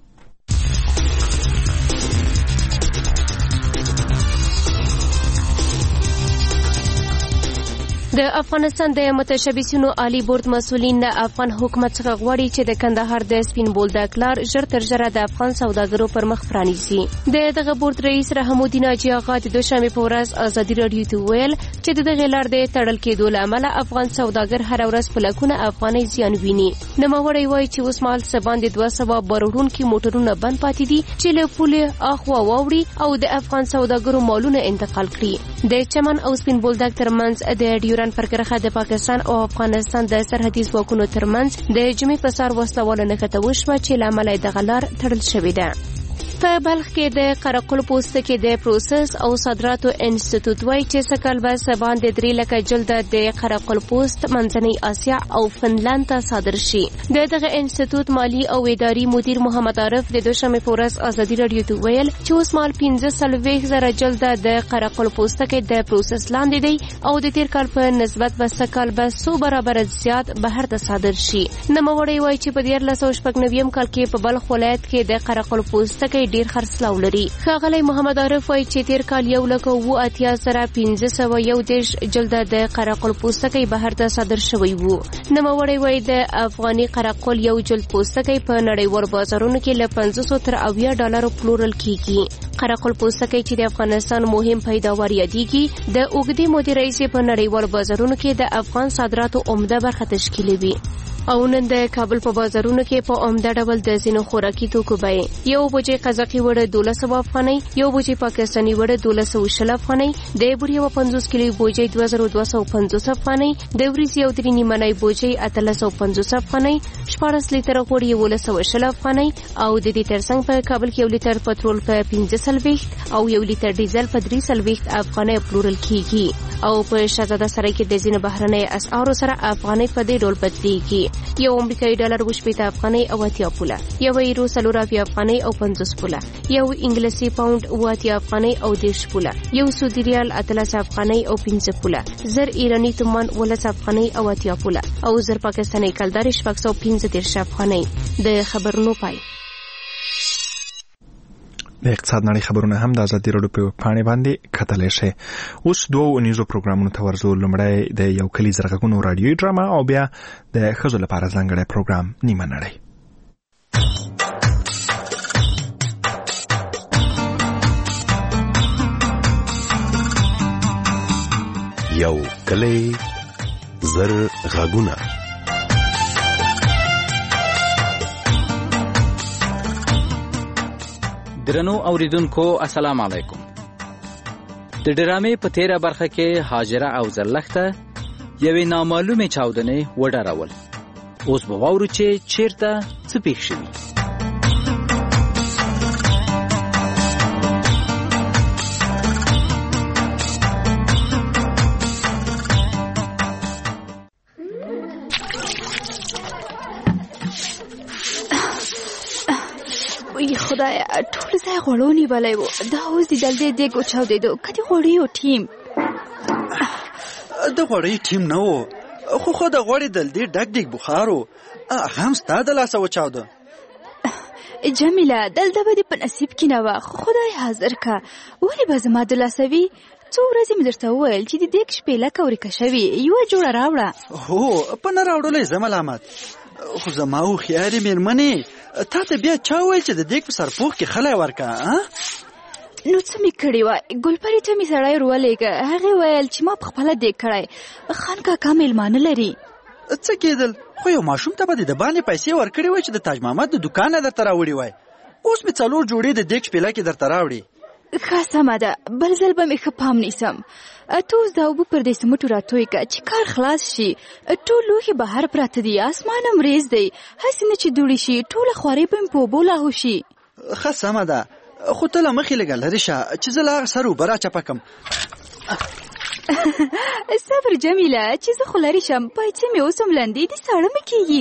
د افغانستان د متشبثینو عالی بورډ مسولین د افغان حکومت څخه غواړي چې د کندهار د سپین بولدک لار ژر تر ژره د افغان سوداګرو پر مخ پرانیزي. د دغه بورډ رئیس رحم الدین حاجي آغا د دوشنبه په ورځ ازادي راډیو ته ویل چې د دغه لار د تړل کېدو له امله افغان سوداګر هر ورځ په لکونه افغانۍ زیان ویني. نوموړی وایي چې اوس مهال څه باندې دوه سوه بارودونکي موټرونه بند پاتې دي چې له پولې اخوا واوړي او د افغان سوداګرو مالونه انتقال کړي. د چمن او سپین بولدک ترمنځ د ډیورن پر کرښه د پاکستان او افغانستان د سرحدي ځواکونو ترمنځ د جمعې په سهار وسله نښته وشوه چې له امله دغه لار تړل شوې ده. په بلخ کې د قرقل پوستکي د پروسس او صادراتو انسټیټیوټ وایي چې سکهال به سبان د درې لکه جلده د قرقل پوست منځنۍ اسیا او فنلند ته صادر شي. د دغه انسټیټیوټ مالی او اداري مدیر محمد عارف د دوشنبه په ورځ ازادي راډیو ته ویل چې اوس مهال پنځه څلوېښت زره جلده د قرقل پوستکي د پروسس لاندې دی او د تیر کال په نسبت به سکهال به څو برابره زیات بهر ته صادر شي. نوموړی وایي چې په دیارلس سوه شپږ نوي کال کې په بلخ ولایت کې د قرقل پوستکي ډیر خرڅلاو لري. ښاغلی محمد عارف وایي چې تیر کال یو لک اوه اتیا زره پنځه سوه یو دېرش جلده د قرقل پوستکي بهر ته صادر شوی وو. نوموړی وایي د افغاني قرقل یو جلد پوستکي په نړیوالو بازارونو کې له پنځوسو تر اویا ډالرو پلورل کیږي. قرقل پوستکي چې د افغانستان مهم پیداوار یادېږي د اوږدې مودې راهیسې په نړیوالو بازارونو کې د افغان صادراتو عمده برخه تشکیلوي. او نن د کابل په بازارونو کې په عمده ډول د ځینو خوراکي توکو بیې یو بوجۍ قزاقي وړه دولس سوه افغانۍ، یو بوجۍ پاکستاني وړه دولس سوه شل افغانۍ، د بور یوه پنځوس کیلو بوجۍ دوه زره دوه سوه پنځوس افغانۍ، د وریځې یو درې نیمنۍ بوجۍ اتلس سوه پنځوس افغانۍ، شپاړس لیتره غوړ یولس سوه شل افغانۍ او د دې ترڅنګ په کابل کې یو لیتر پټرول په پنځه څلوېښت او یو لیتر ډیزل په درې څلوېښت افغانۍ پلورل کیږي. او په شهزاده سرای کې د ځینو بهرنۍ اسعارو سره افغانۍ په دې ډول بدلیږي. یو امریکایي ډالر اووه شپېته افغانۍ او اتیا پوله، یو یورو څلور اویا افغانۍ او پنځوس پوله، یو انګلیسي پاونډ اووه اتیا افغانۍ او دېرش پوله، یو سعودي ریال اتلس افغانۍ او پنځه پوله، زر ایراني تومان ولس افغانۍ او اتیا پوله او زر پاکستاني کلدار شپږ سوه پنځه دېرش افغانۍ. د خبرونو پای.
د اقتصاد نړۍ خبرونه هم د ازادي راډیو په پاڼې باندې کتلی شئ. اوس دوه اونیزو پروګرامونو ته ورځو. لومړی د یو کلیز غږونو راډیویي ډرامه او بیا د ښځو لپاره ځانګړی پروګرام نیمه نړۍ.
یو کلی زر غږونه.
درنو اوریدونکو السلام علیکم. د ډرامې په تیره برخه کې هاجره او زرلخته یوې نامعلومې چاودنې وډارول. اوس به واورو چې چیرته څه پېښ شوي.
خدای ټول ځای غوړونی بلای وو. دا اوس د دلدې دیګ او چاودېدو. کدي غوړی او ټیم
د غوړی ټیم نه وو، خو خو د غوړی دلدې ډک ډک بخارو هغه هم ستا د لاسه وچاوده.
جمیله دلته به دې په نصیب کې نه وه، خو خدای حاضر کا. ولې به زما د لاسه وي؟ څو ورځې مې درته وویل چې د دیګ شپېلکه ورکه شوې، یوه جوړه راوړه.
هو په نه راوړلو یې زه ملامت، خو زما هوښیارې مېرمنې تا ته بیا چا وویل چې د دیګ په سرپوښ کې خلی ورکه؟
نو څه مې کړي وای؟ ګلپري ته مې سړی ورولېږه، هغې ویل چې ما په خپله دیګ کړی. خان کاکا مېلمانه لري.
څه کېدل؟ خو یو ماشوم ته به د باندې پیسې ورکړې وای چې د تاج محمد د دوکان نه درته راوړي وای. اوس مې څلور جوړې د دیګ شپېلکې درته راوړي.
ښه سمه ده، بل ځل به مې ښه پام نیسم. ته اوس دا اوبه پر دې سمټو راتوی که چې کار خلاص شي. ټول لوښي بهر پراته دي، اسمان هم ریز دی، هسې نه چې دوړې شي. ټوله خوارۍ به مې په اوبو لاهو شي.
ښه سمه ده، خو ته له مخې لږه لرې شه چې زه له هغه سر اوبه راچپه کړم.
صبر جمیله چې زه خو لرې شم، پایڅې مې اوس هم لندې دي، ساړه مې کېږي.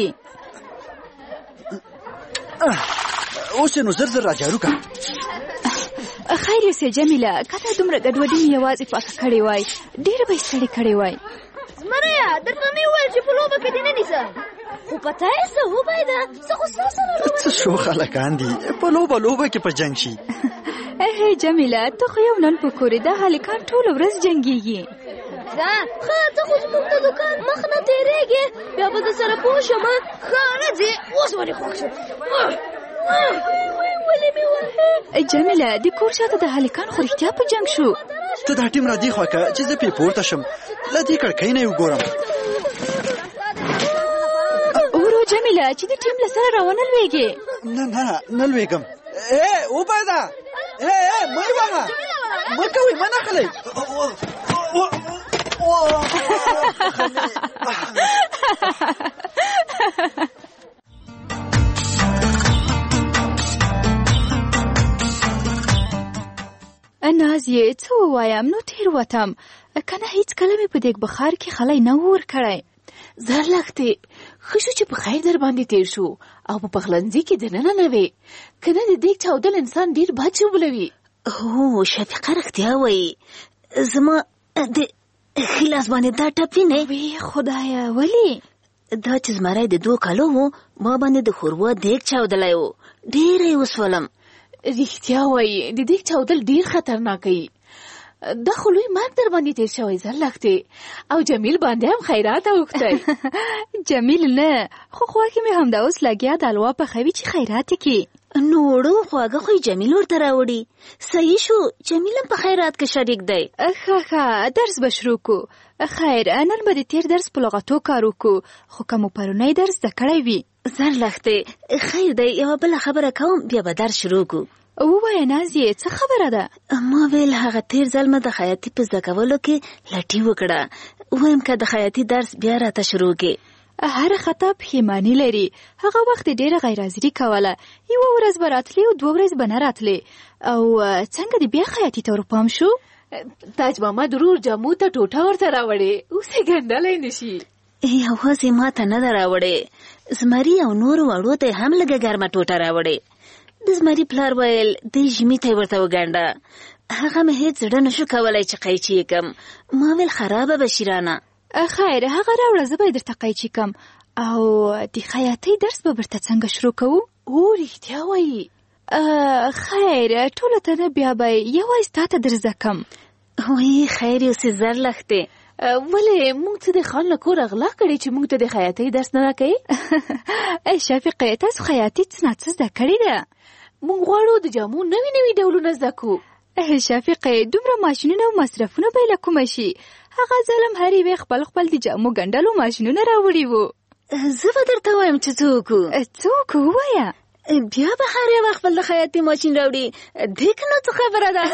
اوس یې نو زر زر راجارو که.
خیر یوسې جمیله، که تا دومره ګډوډي مې یوازې پاکه کړې وای ډېره به یې ستړې کړې وای.
زمریه درته مې وویل چې په لوبه کې دې نه نیسم، خو پته یې څه وبایده څه خو ستا سره لوبه.
څه شو خلکان دي په لوبه لوبه کې په جنګ شي.
هی جمیله ته خو یو نن په کورې دا هلکان ټوله ورځ جنګېږي.
ښه ښه ته خو زموږ د دوکان مخ نه تېرېږې، بیا به در سره پوه شم. ښه نه ځې اوس ولې خوښ شم.
جمیله د کور شاته د هلکان خو رښتیا په جنګ شو.
ته دا ټیم را دې خوا که چې زه پې پورته شم، له دې کړکۍ نه یې وګورم.
ورو جمیله چې د ټیم له سره راونه لوېږې.
نه نه نه لوېږم. ای وبایده، ای ای مه یې وهه، مه کوئ، مه نښلئ.
ناز یې څه ووایم؟ نو تېر وتم که نه هېڅ کله مې په دیګ بخار کې خلی نه ور کړی.
زرلښتې ښه شو چې په خیر در باندې تېر شو او په پخلنځي کې دننه نه وې، که نه د دیګ چاودل انسان ډېر بد چوبلوي. هو شفیقه رښتیا وایي، زما د ښي لاس باندې دا ټپي نه.
وی خدایه ولې؟
دا چې زمری د دوه کالو و ما باندې د ښوروا دیګ چاودلی و، ډېره یې وسولم. رښتیا وایي د دیګ چاودل ډېر خطرناک وي. دا خو لوی مرګ در باندې تېر شوی زرلښتې، او جمیل باندې هم خیرات اوښتی.
جمیل نه، خو خوا کې مې همدا اوس لګیا د الوا پخوي چې خیرات یې کړي.
نو وړو خواږه خو یې جمیل ورته راوړي. صحیح شو، جمیل هم په خیرات کې شریک دی.
ښه ښه درس به شروع کو. خیر نن به د تېر درس په لغتو کار وکړو، خو که مو پرونی درس زده کړی وي.
زرلښتې خیر دی، یوه بله خبره کوم بیا به درس شروع کو.
ووایه نازیې څه خبره ده؟
ما ویل هغه تېر ځل مې د خیاطي په زده کولو کې لټي وکړه، وایم که د خیاطي درس بیا راته شروع کې.
هره خطا پښیماني لري. هغه وخت ډېره غیرحاضري کوله، یوه ورځ به راتلې او دوه ورځې به نه راتلې. او څنګه دې بیا خیاطي ته ورپام شو؟
تاج محمد ورور جامو ته ټوټه ورته راوړې، اوس یې ګنډلی نه شي. یوازې ما ته نه ده راوړې، زمري او نورو وړو ته هم لږه ګرمه ټوټه راوړې. د زمري پلار ویل دې ژمي ته یې ورته وګنډه. هغه مې هېڅ زړه نشو کولی چې قیچي یې کم. ما ویل خرابه به شیرانه.
خیر هغه راوړه، زه به یې درته قیچي کم. او د خیاطۍ درس به برته څنګه شروع کوو؟
او رښتیا وایي؟
خیر ټولو ته نه، بیا به یوازې ستا ته در زده کم.
وایي خیر یو څه زر لښتې، ولې موږ څه د خان له کوره غلا کړې چې موږ ته د خیاطۍ درس نه راکوي؟
شفیقې تاسو خیاطي څه نه څه زده کړې ده؟
موږ غواړو د جامو نوي نوي ډولونه زده کړو.
شفیقې دومره ماشینونه او مصرفونه به یې له کومه شي؟ هغه ظالم هر یوې خپل خپل د جامو ګنډلو ماشینونه راوړي وو.
زه به درته وایم چې څه وکړو.
څه وکړو ووایه.
بیا به هر یوه خپل د خیاطۍ ماشین راوړي. دې که نو څه خبره ده.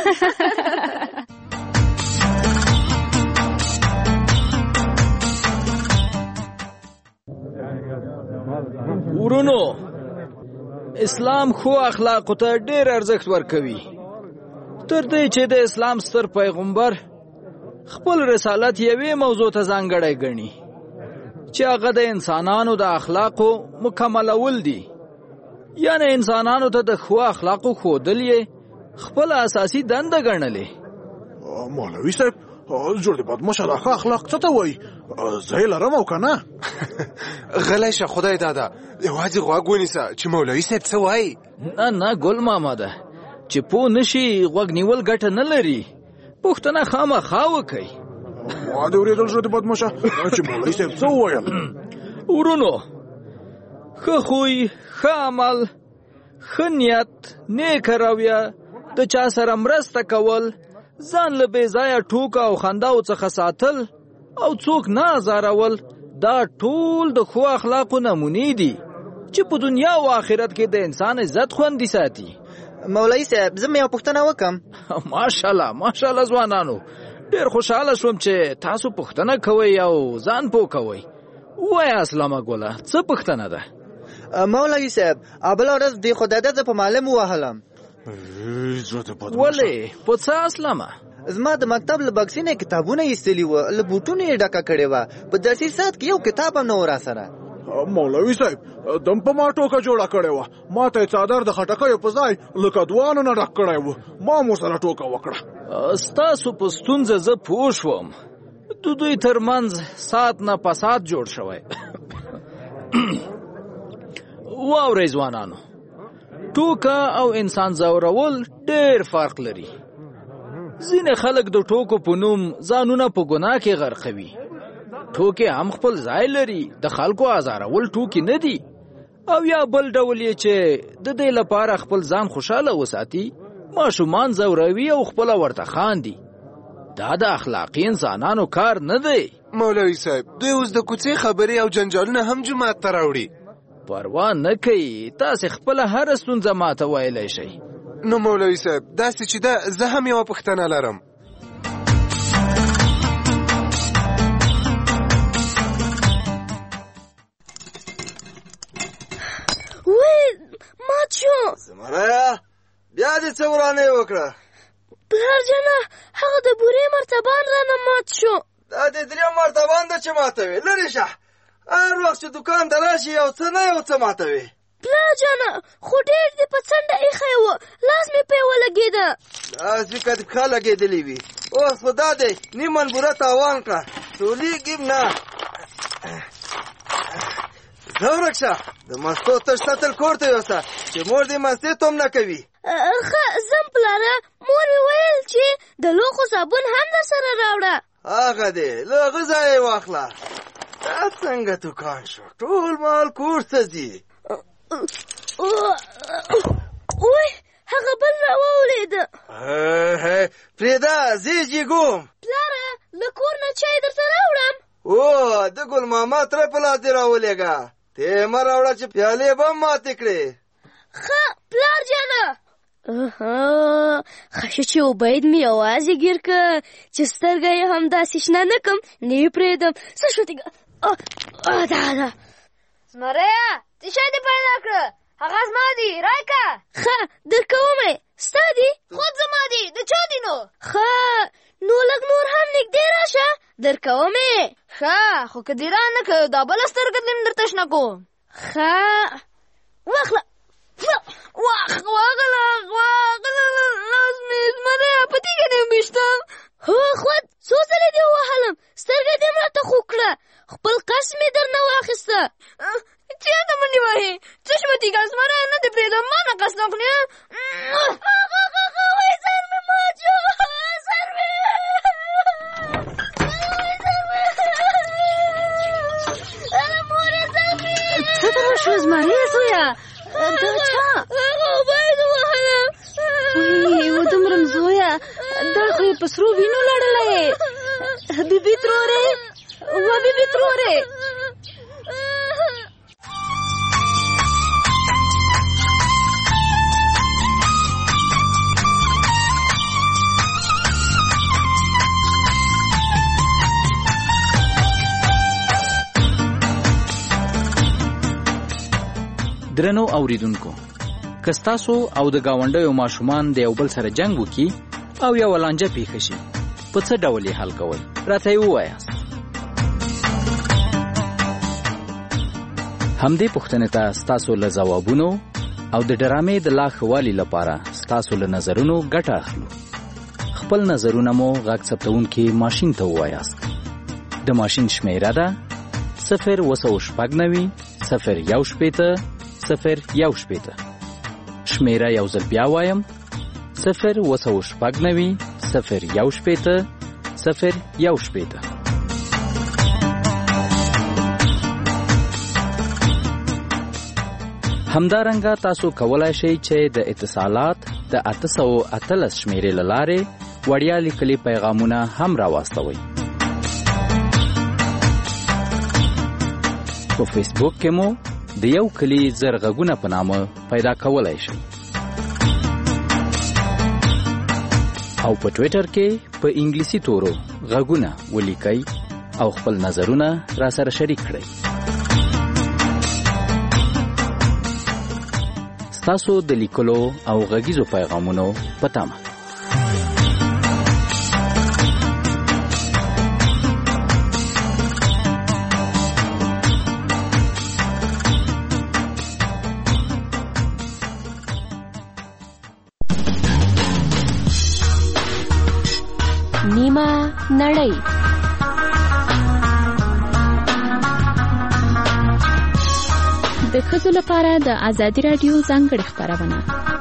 ورونو، اسلام خو اخلاقو ته ډېر ارزښت ورکوي، تر دې چې د اسلام ستر پیغمبر خپل رسالت یوې موضوع ته ځانګړی ګڼي چې هغه د انسانانو د اخلاقو مکملول دي. یعنی انسانانو ته د ښو اخلاقو ښودل یې خپل اساسي دنده ګڼلې.
مولوي صاحب جوړ دې بدماشه د ښه اخلاق څه ته وایي؟ زه یې لرم او که نه؟
غلی شه خدای دادا، یوازې غوږ ونیسه چې مولوي صاحب څه وایي.
نه نه ګل ماما ده چې پوه نشي غوږ نیول ګټه نه لري. پوښتنه خامخا وکئ.
ما دې اورېدل زړه دې بدماشه چې مولوي صاحب څه وویل.
ورونو، ښه خوی، ښه عمل، ښه نیت، نیکه رویه، د چا سره مرسته کول، ځان له بې ځایه ټوکه او خنداو څخه ساتل او څوک نه ازارول، دا ټول د ښو اخلاقو نمونې دي چې په دنیا او آخرت کې د انسان عزت خوندي ساتي.
مولوي صاحب زه مې یو پوښتنه وکم.
ماشاءالله ماشاءالله ځوانانو، ډېر خوشحاله شوم چې تاسو پوښتنه کوئ او ځان پوه کوئ. وایه اسلامه ګله، څه پوښتنه ده؟
مولوي صاحب بله ورځ د خدای ده زه په معلم ووهلم.
ولې؟ په څه اسلامه؟
زما د مکتب له بکسې نه کتابونه ایستلي وه، له بوټونو یې ډکه کړې وه، په درسي ساعت کې یو کتاب هم نه و راسره.
مولوي صاحب دم په ما ټوکه جوړه کړې وه، ما ته یې څادر د خټکیو په ځای له کدوانو نه ډک کړی و، ما مو سره ټوکه وکړه.
ستاسو په ستونزه زه پوه شوم، د دوی ترمنځ سات نه فساد جوړ شوی. واورئ ځوانانو، ټوکه او انسان ځورول ډېر فرق لري. ځینې خلک د ټوکو په نوم ځانونه په ګناه کې غرقوي. ټوکې هم خپل ځای لري، د خلکو ازارول ټوکې نه دي. او یا بل ډول یې چې د دې لپاره خپل ځان خوشاله وساتي، ماشومان ځوروي او خپله ورته خاندي. دا د اخلاقي انسانانو کار نه دی.
مولوي صاحب دوی اوس د کوڅې خبرې او جنجالونه هم جومات ته راوړي.
پروا نه کوي، تاسې خپله هره ستونزه ماته ویلی شئ.
نو مولوي صاحب داسې چې ده زه هم یوه پوښتنه لرم.
وای مات شو.
زمریا بیا دې څه ورانه وکړه؟
پلار جانه هغه د بورې مرتبان رانه مات شو.
دا دې درې مرتبان ده چې ماتوي. لرې شه، هر وخت چې دکان ته راشي یو څه نه یو څه ماتوي.
پلار جانه خو ډېر دې په څنډه ایښی و، لاس مې پې ولګېده.
داسې که دې پښه لګېدلې وي. اوس خو دا دی نیمن بوره تاوان کړه، ټولېږي نه. ځه ورک شه، د مستو تش ساتل کور ته یوسه چې مور دې مستې توم نه کوي.
ښه ځم پلاره، مور مې ویل چې د لوښو صابون هم در سره راوړه.
هغه دی له هغه ځایه یې واخله. دا څنګه دوکان شو؟ ټول مال کور ته ځي.
اوی هغه بل راواولېده.
پرېږده زه یې جېګوم.
پلاره له کور نه چای درته راوړم.
او د ګل ماما تره په لاس دې راولېږه، ته یې مه راوړه چې پیالې به هم ماتې کړې.
ښه پلار جانه. ښه چې عبید مې یوازې ګیر که چې سترګه یې همداسې شنه نه کړم، نه یې پرېږدم. څه شوه تېږه؟ دا ده زمریا څه شی دې پیدا کړه؟ هغه زما دي راکړه. ښه درکوم یې. ستا دي؟ خود زما دي. د چا دي نو؟ ښه نو لږ نور هم نږدې راشه، درکوم یې. ښه خو که دې را نه که دا بله سترګه دې م درته شنه کوم ښه واخله واخ واغله واغله لاس مې زمری په تیږه دې ویشتم هو خود څو ځلې دې ووهلم سترګه دې م راته خوږ کړه خپل قص مې در نه واخیسته چېرته منډې وهې څه شوه تیږه زمری نه دې پرېږدم ما نه قص نه کړې وایي سر مې مات شو سر مې څه ته وشوه زمري زویه دا چا هغه باید ووهلم وایي ودومره م زویه دا خو یې په سرو وینو لړلی بیبي ترورې و بیبي ترورې
درنو اوریدونکو که ستاسو او د ګاونډیو ماشومان د یو بل سره جنګ وکړي او یوه لانجه پیښه شي په څه ډول یې حل کوئ راته یې ووایاست همدې پوښتنې ته ستاسو له ځوابونو او د ډرامې د لا ښه والي لپاره ستاسو له نظرونو ګټه اخلو خپل نظرونه مو غږ ثبتونکي ماشین ته ووایاست د ماشین شمیره ده صفر اوه سوه شپږ نوي صفر یو شپېته صفر یو شپېته شمیره یو ځل بیا وایم صفر اوه سوه شپږ نوي صفر یو شپېته صفر یو شپېته همدارنګه تاسو کولای شئ چې د اتصالات د اته سوه اتلس شمیرې له لارې وړیا لیکلي پیغامونه هم راواستوئ په فیسبوک کې مو د یو کلی زر غږونه په نامه پیدا کولای شئ او په ټویټر کې په انګلیسي تورو غږونه ولیکئ او خپل نظرونه را سره شریک کړئ ستاسو د لیکلو او غږیزو پیغامونو په تمه
نیمه نړۍ د ښځو لپاره د ازادي راډیو ځانګړې خپرونه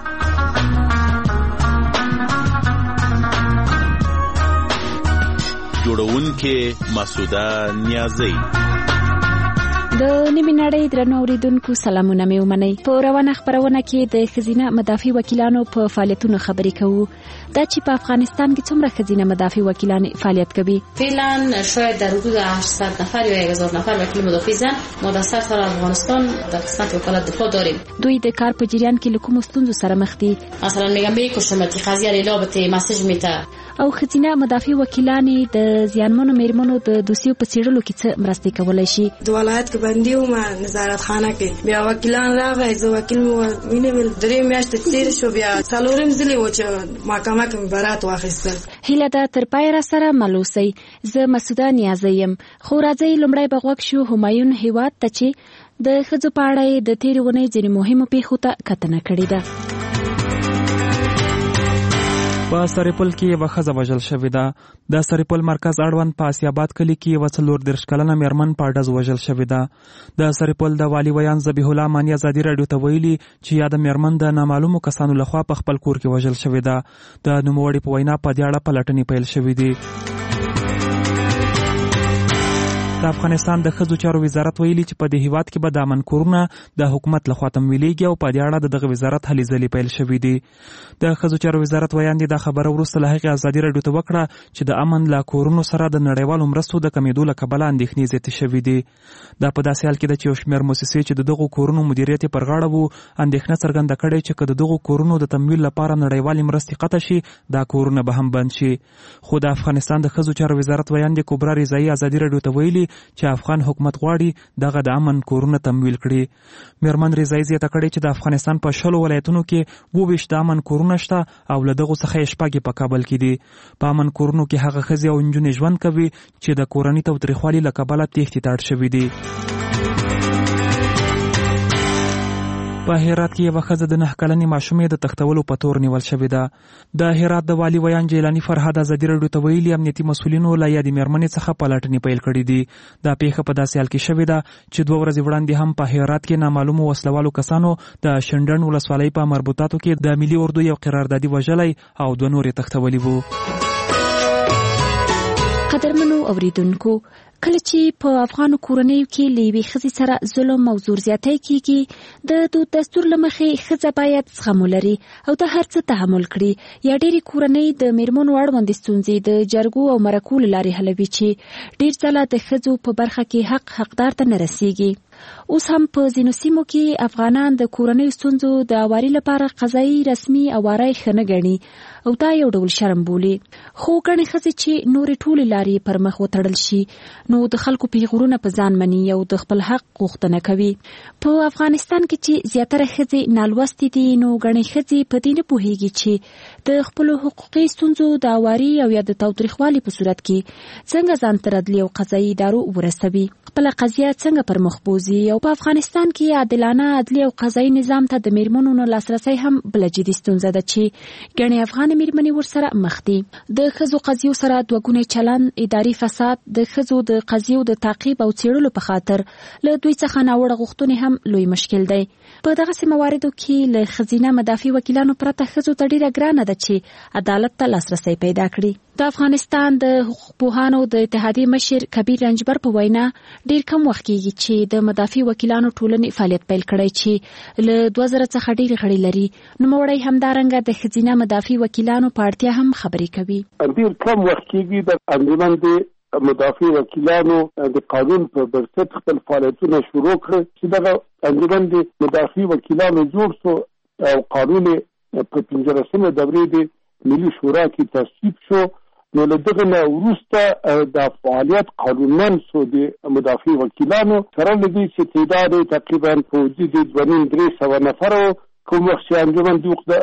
جوړونکې مسعوده نیازی
د نیمې نړۍ درنو اوریدونکو سلامونه مې ومنئ په روانه خپرونه کې د ښځینه مدافع وکیلانو په فعالیتونو خبرې کوو دا چې په افغانستان کې څومره ښځینه مدافع وکیلان فعالیت کوي
فعلا شاید در حدود هشتصد نفر یا هزار نفر وکیل مدافع زن ما در سراسر افغانستان در قسمت وکالت دفاع داریم
دوی د کار په جریان کې له کومو ستونزو سره مخ دي
مثلا میگم به کشمتی قضیه رابطه مسیج میته
او ښځینه مدافع وکیلانې د زیانمنو میرمنو د دوسیو په څېړلو کې څه مرستې کولی شي
د ولایت کې بندي وم نظارت خانه کې بیا وکیلان راغی زه وکیل مو وینم درې میاشتې تېر شو بیا څلورم ځلې و چې محکمه کې برات واخیستل
هیله ده تر پای را سره مل اوسئ زه مسعوده نیازی یم خو راځئ لومړی به غوږ شو همایون هیواد ته چې د ښځو په اړه یې د تېرې اونۍ ځینې مهمو پیښو ته کتنه کړې ده
په سرپل کې یوه ښځه وژل شوې ده د سرپل مرکز اړوند په اسیاباد کلي کې یوه څلور دېرش کلنه میرمن په ډز وژل شوې ده د سرپل د والي ویان ذبیح الله مانی ازادي راډیو ته ویلي چې یاده میرمن د نامعلومو کسانو لخوا په خپل کور کې وژل شوې ده د نوموړي په وینا په دې اړه پلټنې پیل شوې دي د افغانستان د ښځو چارو وزارت ویلي چې په دې هیواد کې به د امن کورونه د حکومت لخوا تمویلېږي او په دې اړه د دغه وزارت هلې ځلې پیل شوي دي د ښځو چارو وزارت ویاندې دا خبره وروسته له هغې ازادي راډیو ته وکړه چې د امن له کورونو سره د نړیوالو مرستو د کمېدو له کبله اندېښنې زیاتې شوي دي دا په داسې حال کې ده چې یو شمېر موسسې چې د دغو کورونو مدیریت یې پر غاړه وو اندېښنه څرګنده کړې چې که د دغو کورونو د تمویل لپاره نړیوالې مرستې قطع شي دا کورونه به هم بند شي خو د افغانستان د ښځو چارو وزارت ویاندې کبرا رضایي ازادي راډیو ته ویلي چې افغان حکومت غواړي دغه د امن کورونه تمویل کړي. میرمن رضایي زیاته کړې چې د افغانستان په شلو ولایتونو کې اووه ویشت د امن کورونه شته او له دغو څخه یې شپږ په کابل کې دي. په امن کورونو کې هغه ښځې او نجونې ژوند کوي چې د کورني تاوتریخوالي له کبله تېښتې ته اړ شوي دي. په هرات کې یوه ښځه د نهه کلنې ماشومې د تښتولو په تور نیول شوې ده. د هرات د والي ویان جیلاني فرهاد ازادي راډیو ته ویلي امنیتي مسؤلینو له یادې مېرمنې څخه پلټنې پیل کړي دي. دا پیښه په داسې حال کې شوې ده چې دوه ورځې وړاندې هم په هرات کې نامعلومو وسلوالو کسانو د شنډن ولسوالۍ په مربوطاتو کې د ملي اردو یو قراردادي وژلی او دوه نور یې تښتولي وو.
قدرمنو اوریدونکو، کله چې په افغانو کورنیو کې له یوې ښځې سره ظلم او زور زیاتی کیږي، د دود دستور له مخې ښځه باید زغم ولري او د هر څه تحمل کړي. یا ډېرې کورنۍ د میرمنو اړوندې ستونزې د جرګو او مرکو له لارې حلوي چې ډېر ځله د ښځو په برخه کې حق حقدار ته نه رسیږي. اوس هم په ځینو سیمو کې افغانان د کورنیو ستونزو د اواري لپاره قضایي رسمي اواری ښه نه ګڼي او دا یو ډول شرم بولي. خو ګڼې ښځې چې نورې ټولې لارې پر مخ وتړل شي نو د خلکو پیغورونه په ځان مني او د خپل حق غوښتنه کوي. په افغانستان کې چې زیاتره ښځې نالوستې دي نو ګڼې ښځې په دې نه پوهېږي چې د خپلو حقوقي ستونزو د اواري او یا د تاوتریخوالي په صورت کې څنګه ځان تر عدلي او قضایي ادارو ورسوي، خپله قضیه څنګه پر مخ بوځي. او په افغانستان کې عادلانه عدلي او قضایي نظام ته د میرمنو نه لاسرسی هم بله جدي ستونزه ده چې ګڼې افغانې میرمنې ورسره مخ دي. د ښځو قضیو سره دوه ګونی چلند، اداري فساد، د ښځو د قضیو د تعقیب او څېړلو په خاطر له دوی څخه ناوړه غوښتنې هم لوی مشکل دی. په دغسې مواردو کې له ښځینه مدافع وکیلانو پرته ښځو ته ډېره ګرانه ده چې عدالت ته لاسرسی پیدا کړي. د افغانستان د حقوق پوهانو د اتحادیې مشر کبیر رنجبر په وینا ډېر کم وخت کېږي چې د مدافع وکیلانو ټولنې فعالیت پیل کړی چې له دوه زره څخه ډېرې غړي لري. نوموړی همدارنګه د ښځینه مدافع وکیلانو په اړتیا هم خبرې کوي.
ډېر کم وخت کېږي د انجمن د مدافع وکیلانو د قانون په بنسټ خپل فعالیتونه شروع کړل چې دغه انجمن د مدافع وکیلانو جوړ شو او قانون په پنځلسمه دورې د ملي شورا کې تصویب شو. نو له دغه نه وروسته د فعالیت قانونمند شو د مدافع وکیلانو سره له دې چې تعداد تقریبا په حدود دوه نیم درې سوه نفر و. کوم وخت چې انجمن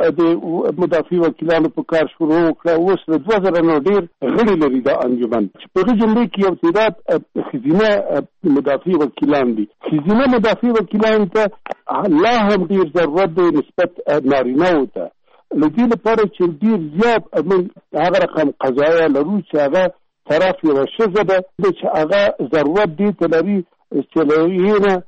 د مدافع وکیلانو په کار شروع وکړه اوس له دوه زره نه ډېر غړي لري دا انجمن چې په هغې جملې کې یو تعداد ښځینه مدافع وکیلان دي. ښځینه مدافع وکیلانو ته لا هم ډېر ضرورت دی نسبت نارینهو ته. له دې لپاره چې ډېر زیات موږ هغه رقم قضایا لرو چې هغه طرف یوه ښځه ده چې هغه ضرورت دې ته لري چې له هغې نه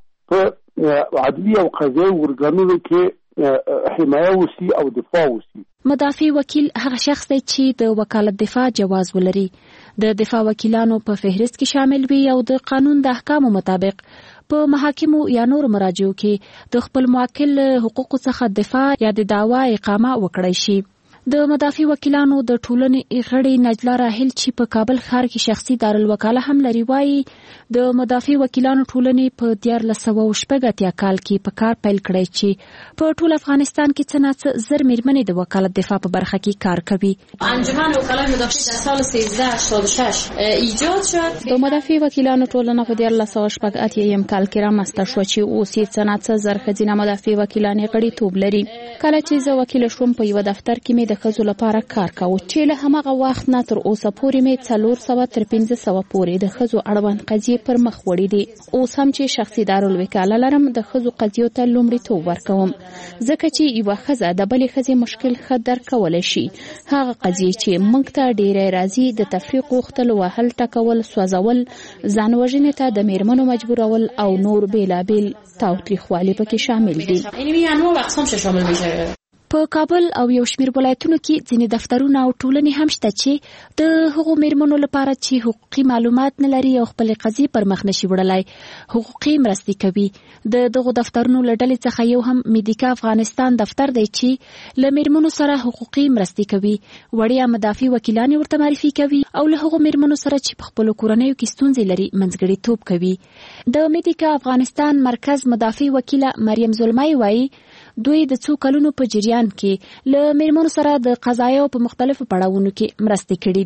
په عدلي او قضایي ارګانونو کې حمایه وسي او دفاع وسي.
مدافع وکیل هغه شخص دی چې د وکالت دفاع جواز ولري، د دفاع وکیلانو په فهرست کې شامل وي او د قانون د احکامو مطابق په محاکمو یا نور مراجعو کې د خپل موکل حقوقو څخه دفاع یا د دعوا اقامه وکړای شي. د مدافع وکیلانو د ټولنې غړي نجلا راهل چې په کابل ښار کې شخصي دارالوکاله هم لري وایي د مدافع وکیلانو ټولنې په دیارلس سوه شپږ اتیا کال کې په کار پیل کړی چې په ټول افغانستان کې څه ناڅه زر میرمنې د وکالت دفاع په برخه کې کار کوي.
انجمن وکالای مدافع در سال سیزده هشتاد و شش ایجاد شد.
د مدافع وکیلانو ټولنه په دیارلس سوه شپږ اتیا کال کې رامنځته شوه چې اوس یې څه ناڅه زر ښځینه مدافع وکیلانې غړیتوب لري. کله چې زه وکیل شوم په یوه دفتر کې مې د ښځو لپاره کار کاوه چې له هماغه وخت نه تر اوسه پورې مې څلور سوه تر پنځه سوه پورې د ښځو اړوند قضیې پر مخ وړي دي. اوس هم چې شخصي دارالوکاله لرم د ښځو قضیو ته لومړیتوب ورکوم ځکه چې یوه ښځه د بلې ښځې مشکل ښه درک کولی شي. هغه قضیې چې موږ ته ډېری راځي د تفریق غوښتل، وهل ټکول، سوځول، ځان وژنې ته د میرمنو مجبورول او نور بېلابېل تاوتریخوالي پکې شامل دي.
یعنی انواع و اقسام شامل میشه.
په کابل او یو شمیر ولایتونو کې ځینې دفترونه او ټولنې هم شته چې د هغو میرمنو لپاره چې حقوقي معلومات نه لري او خپلې قضیې پر مخ نشي وړلی حقوقي مرستې کوي. د دغو دفترونو له ډلې څخه یو هم میدیکا افغانستان دفتر دی چې له میرمنو سره حقوقي مرستې کوي. وړیا مدافع وکیلانې ورته معرفي کوي او له هغو میرمنو سره چې په خپلو کورنیو کې ستونزې لري منځګړیتوب کوي. د میدیکا افغانستان مرکز مدافع وکیله مریم زلمی وایي دوی د څو کلونو په جریان کې له میرمنو سره د قضایاو په مختلفو پړاوونو کې مرستې کړې دي.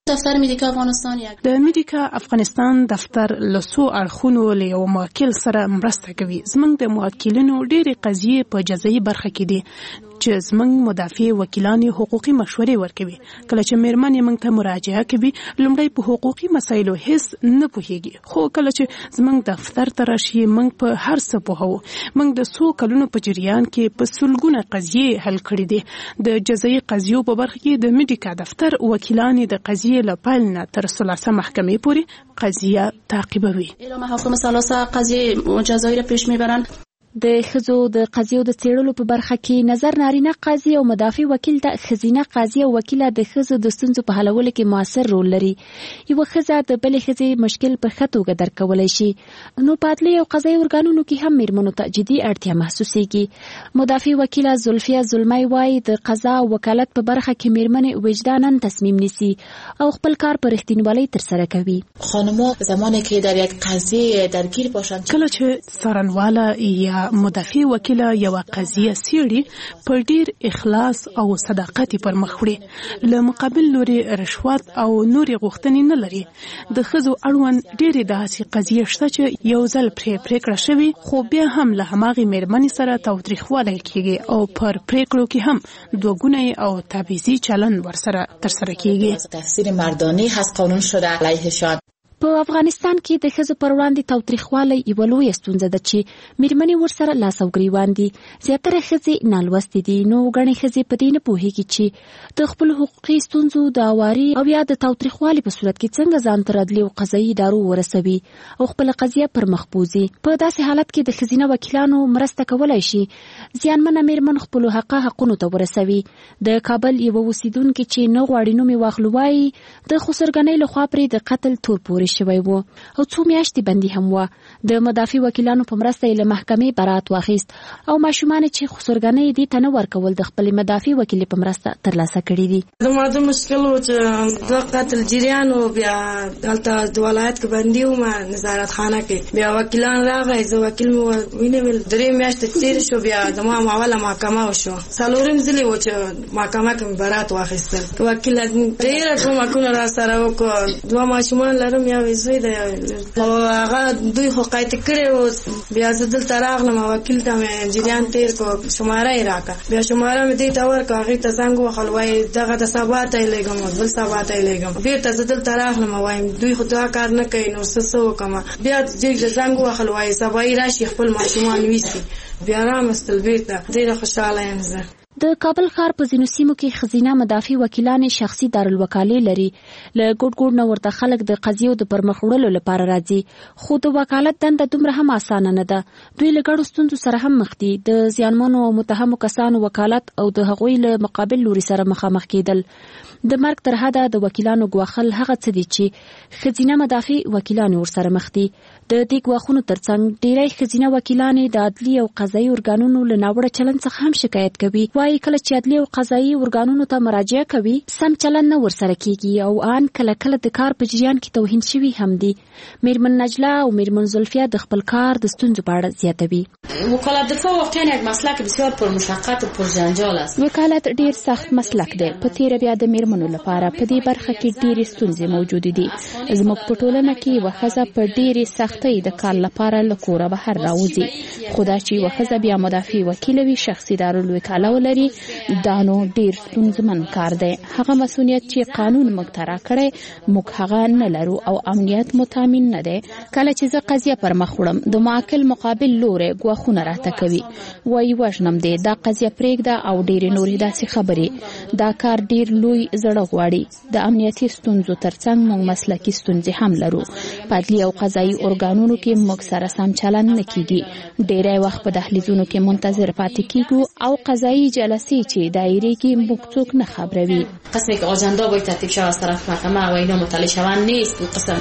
دفتر مدیکا افغانستان یک
د مدیکا افغانستان دفتر له څو اړخونو له یو موکل سره مرسته کوي. زموږ د موکلینو ډېرې قضیې په جزایي برخه کې دي چې زموږ مدافع وکیلان حقوقي مشورې ورکوي. کله چې میرمنې موږ ته مراجعه کوي لومړی په حقوقي مسایلو هیڅ نه پوهیږي، خو کله چې زموږ دفتر ته راشي موږ په هر څه پوهو. موږ د څو کلونو په جریان کې په سلګونه قضیې حل کړي دي. د جزایي قضیو په برخه کې د مدیکا دفتر وکیلان د قضیې له پیل نه تر ثلاثه محکمې پورې قضیه تعقیبوي.
اعلام حکم ثلاثه قضیه جزایی را پیش میبرند.
د ښځو د قضیو د څېړلو په برخه کې نظر نارینه قاضي او مدافع وکیل ته ښځینه قاضي او وکیله د ښځو د ستونزو په حلولو کې موثر رول لري. یوه ښځه د بلې ښځې مشکل په ښه توګه درک کولی شي. نو په عدلي او قضایي ارګانونو کې هم میرمنو ته جدي اړتیا محسوسیږي. مدافع وکیله زلفیه زلمی وایي د قضا او وکالت په برخه کې میرمنې وجداناً تصمیم نیسي او خپل کار په رښتینولۍ ترسره کوي.
خانم‌ها زمانی که در یک قضیه درگیر باشند،
کله چې څارنواله یا مدافع وکیله یوه قضیه څېړي په ډیر اخلاص او صداقت پر مخ وړي. له مقابل لوري رشوت او نورې غوښتنې نه لري. د ښځو اړوند ډېرې داسې قضیې شته چې یو ځل پرې پریکړه شوې خو بیا هم له هماغې میرمنې سره تاوتریخوالی کیږي او پر پریکړو کې هم دوګونی او تبعیضي چلند ورسره ترسره کیږي.
تفسیر مردانه هست قانون شده علیهشان.
په افغانستان کې د ښځو پر وړاندې تاوتریخوالی یوه لویه ستونزه ده چې میرمنې ورسره لاس او ګریوان دي. زیاتره ښځې نالوستې دي، نو ګڼې ښځې په دې نه پوهېږي چې د خپلو حقوقي ستونزو د اواري او یا د تاوتریخوالي په صورت کې څنګه ځان تر عدلي او قضایي ادارو ورسوي او خپله قضیه پر مخ بوځي. په داسې حالت کې د ښځینه وکیلانو مرسته کولی شي زیانمنه میرمن خپلو حقه حقونو ته ورسوي. د کابل یوه اوسیدونکې چې نه غواړي نوم یې واخلو وایي د خسرګنۍ لخوا پرې د قتل تور پورې شوی و او څو میاشتې بندي هم و. د مدافع وکیلانو په مرسته یې له محکمې برات واخیست او ماشومان چې خسرګنۍ دې ته نه ورکول د خپلې مدافع وکیلې په مرسته ترلاسه کړي دي.
زما د مشکل و چې د قتل جریان و بیا دلته د ولایت کې بندي وم نظارت خانه کې. بیا وکیلان راغی، زه وکیل مې ونیول. درې میاشتې تېرې شو بیا زما اوله محکمه وشوه. څلورم ځل و چې محکمه کې مې برات واخیستل. وکیل ډېره کومکونه راسره وکړه. دوه ماشومان لرم، یو زوی دی او هغه دوی خو قید کړی و. بیا زه دلته راغلم، وکیل ته مې جریان تېر کړو، شماره یې راکړه. بیا شماره مې دې ته ورکړه، هغې ته زنګ ووهل وایي دغه د سبا ته یې لېږم، بل سبا ته یې لېږم. بېرته زه دلته راغلم وایم دوی خو دا کار نه کوي، نو څه څه وکړم. بیا دوی ته زنګ ووهل وایي سبا یې راشي خپل ماشومان ویسي. بیا رامستل بېرته. ډېره خوشحاله یم زه.
د کابل ښار په ځینو سیمو کې ښځینه مدافع وکیلانې شخصي دارالوکالۍ لري. له ګوټ ګوټ نه ورته خلک د قضیو د پرمخ وړلو لپاره راځي، خو د وکالت دنده دومره هم اسانه نه ده. دوی له ګډو ستونزو سره هم مخ دي. د زیانمنو او متهمو کسانو وکالت او د هغوی له مقابل لوري سره مخامخ کېدل. د مرګ تر حده د وکیلانو ګواښل هغه څه دي چې ښځینه مدافع وکیلانې ورسره مخ دي. د دې ګواښونو ترڅنګ ډېری ښځینه وکیلانې د عدلي او قضایي ارګانونو له ناوړه چلند څخه هم شکایت کوي. وایي کله چې عدلي او قضایي ارګانونو ته مراجعه کوي سم چلند نه ورسره کیږي او ان کله کله د کار په جریان کې توهین شوي هم دي. میرمن نجله او میرمن زلفیه د خپل کار د ستونزو په اړه زیاتوي.
وکالت دفاع واقعا یک مسلک بسیار پرمشقت و پرجنجال است.
وکالت ډیر سخت مسلک دی. په تیر بیا د میرمنو لپاره په دې برخه کې ډېرې ستونزې موجود دي. زموږ په ټولنه کې یوه ښځه په ډېرې سختۍ د کار لپاره له کوره بهر راوځي، خو دا چې یوه ښځه بیا مدافع وکیله وي، شخصي دارالوکاله ولري، دا نو ډېر ستونزمن کار دی. هغه مسؤلیت چې قانون موږ ته راکړی موږ هغه نه لرو او امنیت مو تامین نه دی. کله چې زه قضیه پر مخ وړم د معاقل مقابل لوری ګواښونه راته کوي، وایي وژنم دی، دا قضیه پرېږده او ډېرې نورې داسې خبرې. دا کار ډېر لوی زړه غواړي. د امنیتي ستونزو ترڅنګ موږ مسلکي ستونزې هم لرو. په عدلي او قضایي ارګانونو کې موږ سره سم چلند نه کیږي. ډېری وخت په دهلیزونو کې منتظر پاتې کیږو او قضایي جلسې چې دایره کې موږ څوک نه خبروي.
قسمی که آجندا باید ترتیب شود از طرف محکمه و اینا مطلع شوند نیست. قسم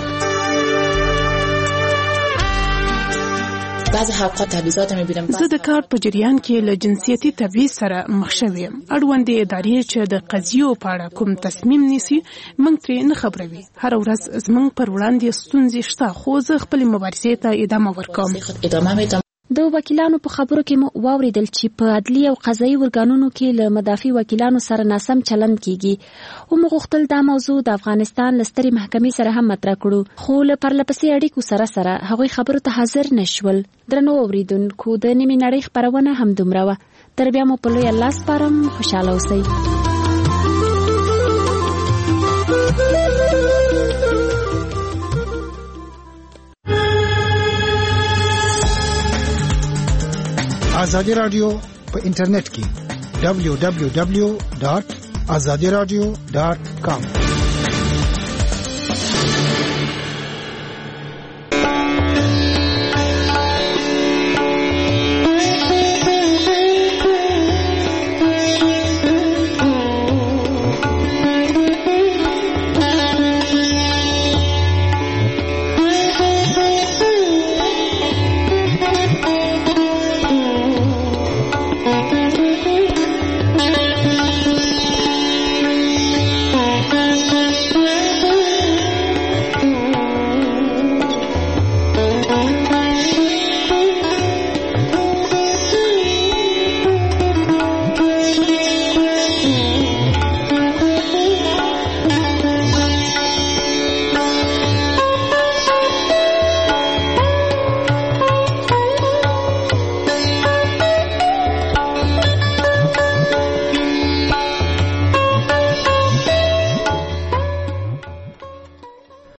بعض اوقات تبعیضات می‌بینم.
زه د کار په جریان کې له جنسیتي تبعیض سره مخ شوم. اړوندې ادارې چې د قضیو په اړه کوم تصمیم نیسي موږ ترې نه خبروي. هر ورځ زموږ پر وړاندې ستونزې شته، خو زه خپلې مبارزې ته ادامه ورکوم.
ادامه میدم.
د وکیلانو په خبرو کې مو واوریدل چې په عدلي او قضایي ورګانونو کې له مدافع وکیلانو سره ناسم چلند کیږي او موږ غوښتل دا موضوع د افغانستان له سترې محکمې سره هم مطرح کړو، خو له پرلپسې اړیکو سره سره هغوی خبرو ته حاضر نشول. درنو اوریدونکو، د نیمې نړۍ خپرونه همدومره وه. تر بیا مو په لوی الله سپارم. خوشحاله اوسئ.
ازادي رادیو په انټرنیټ کې دبلیو دبلیو دبلیو ډاٹ ازادي رادیو ډاٹ کام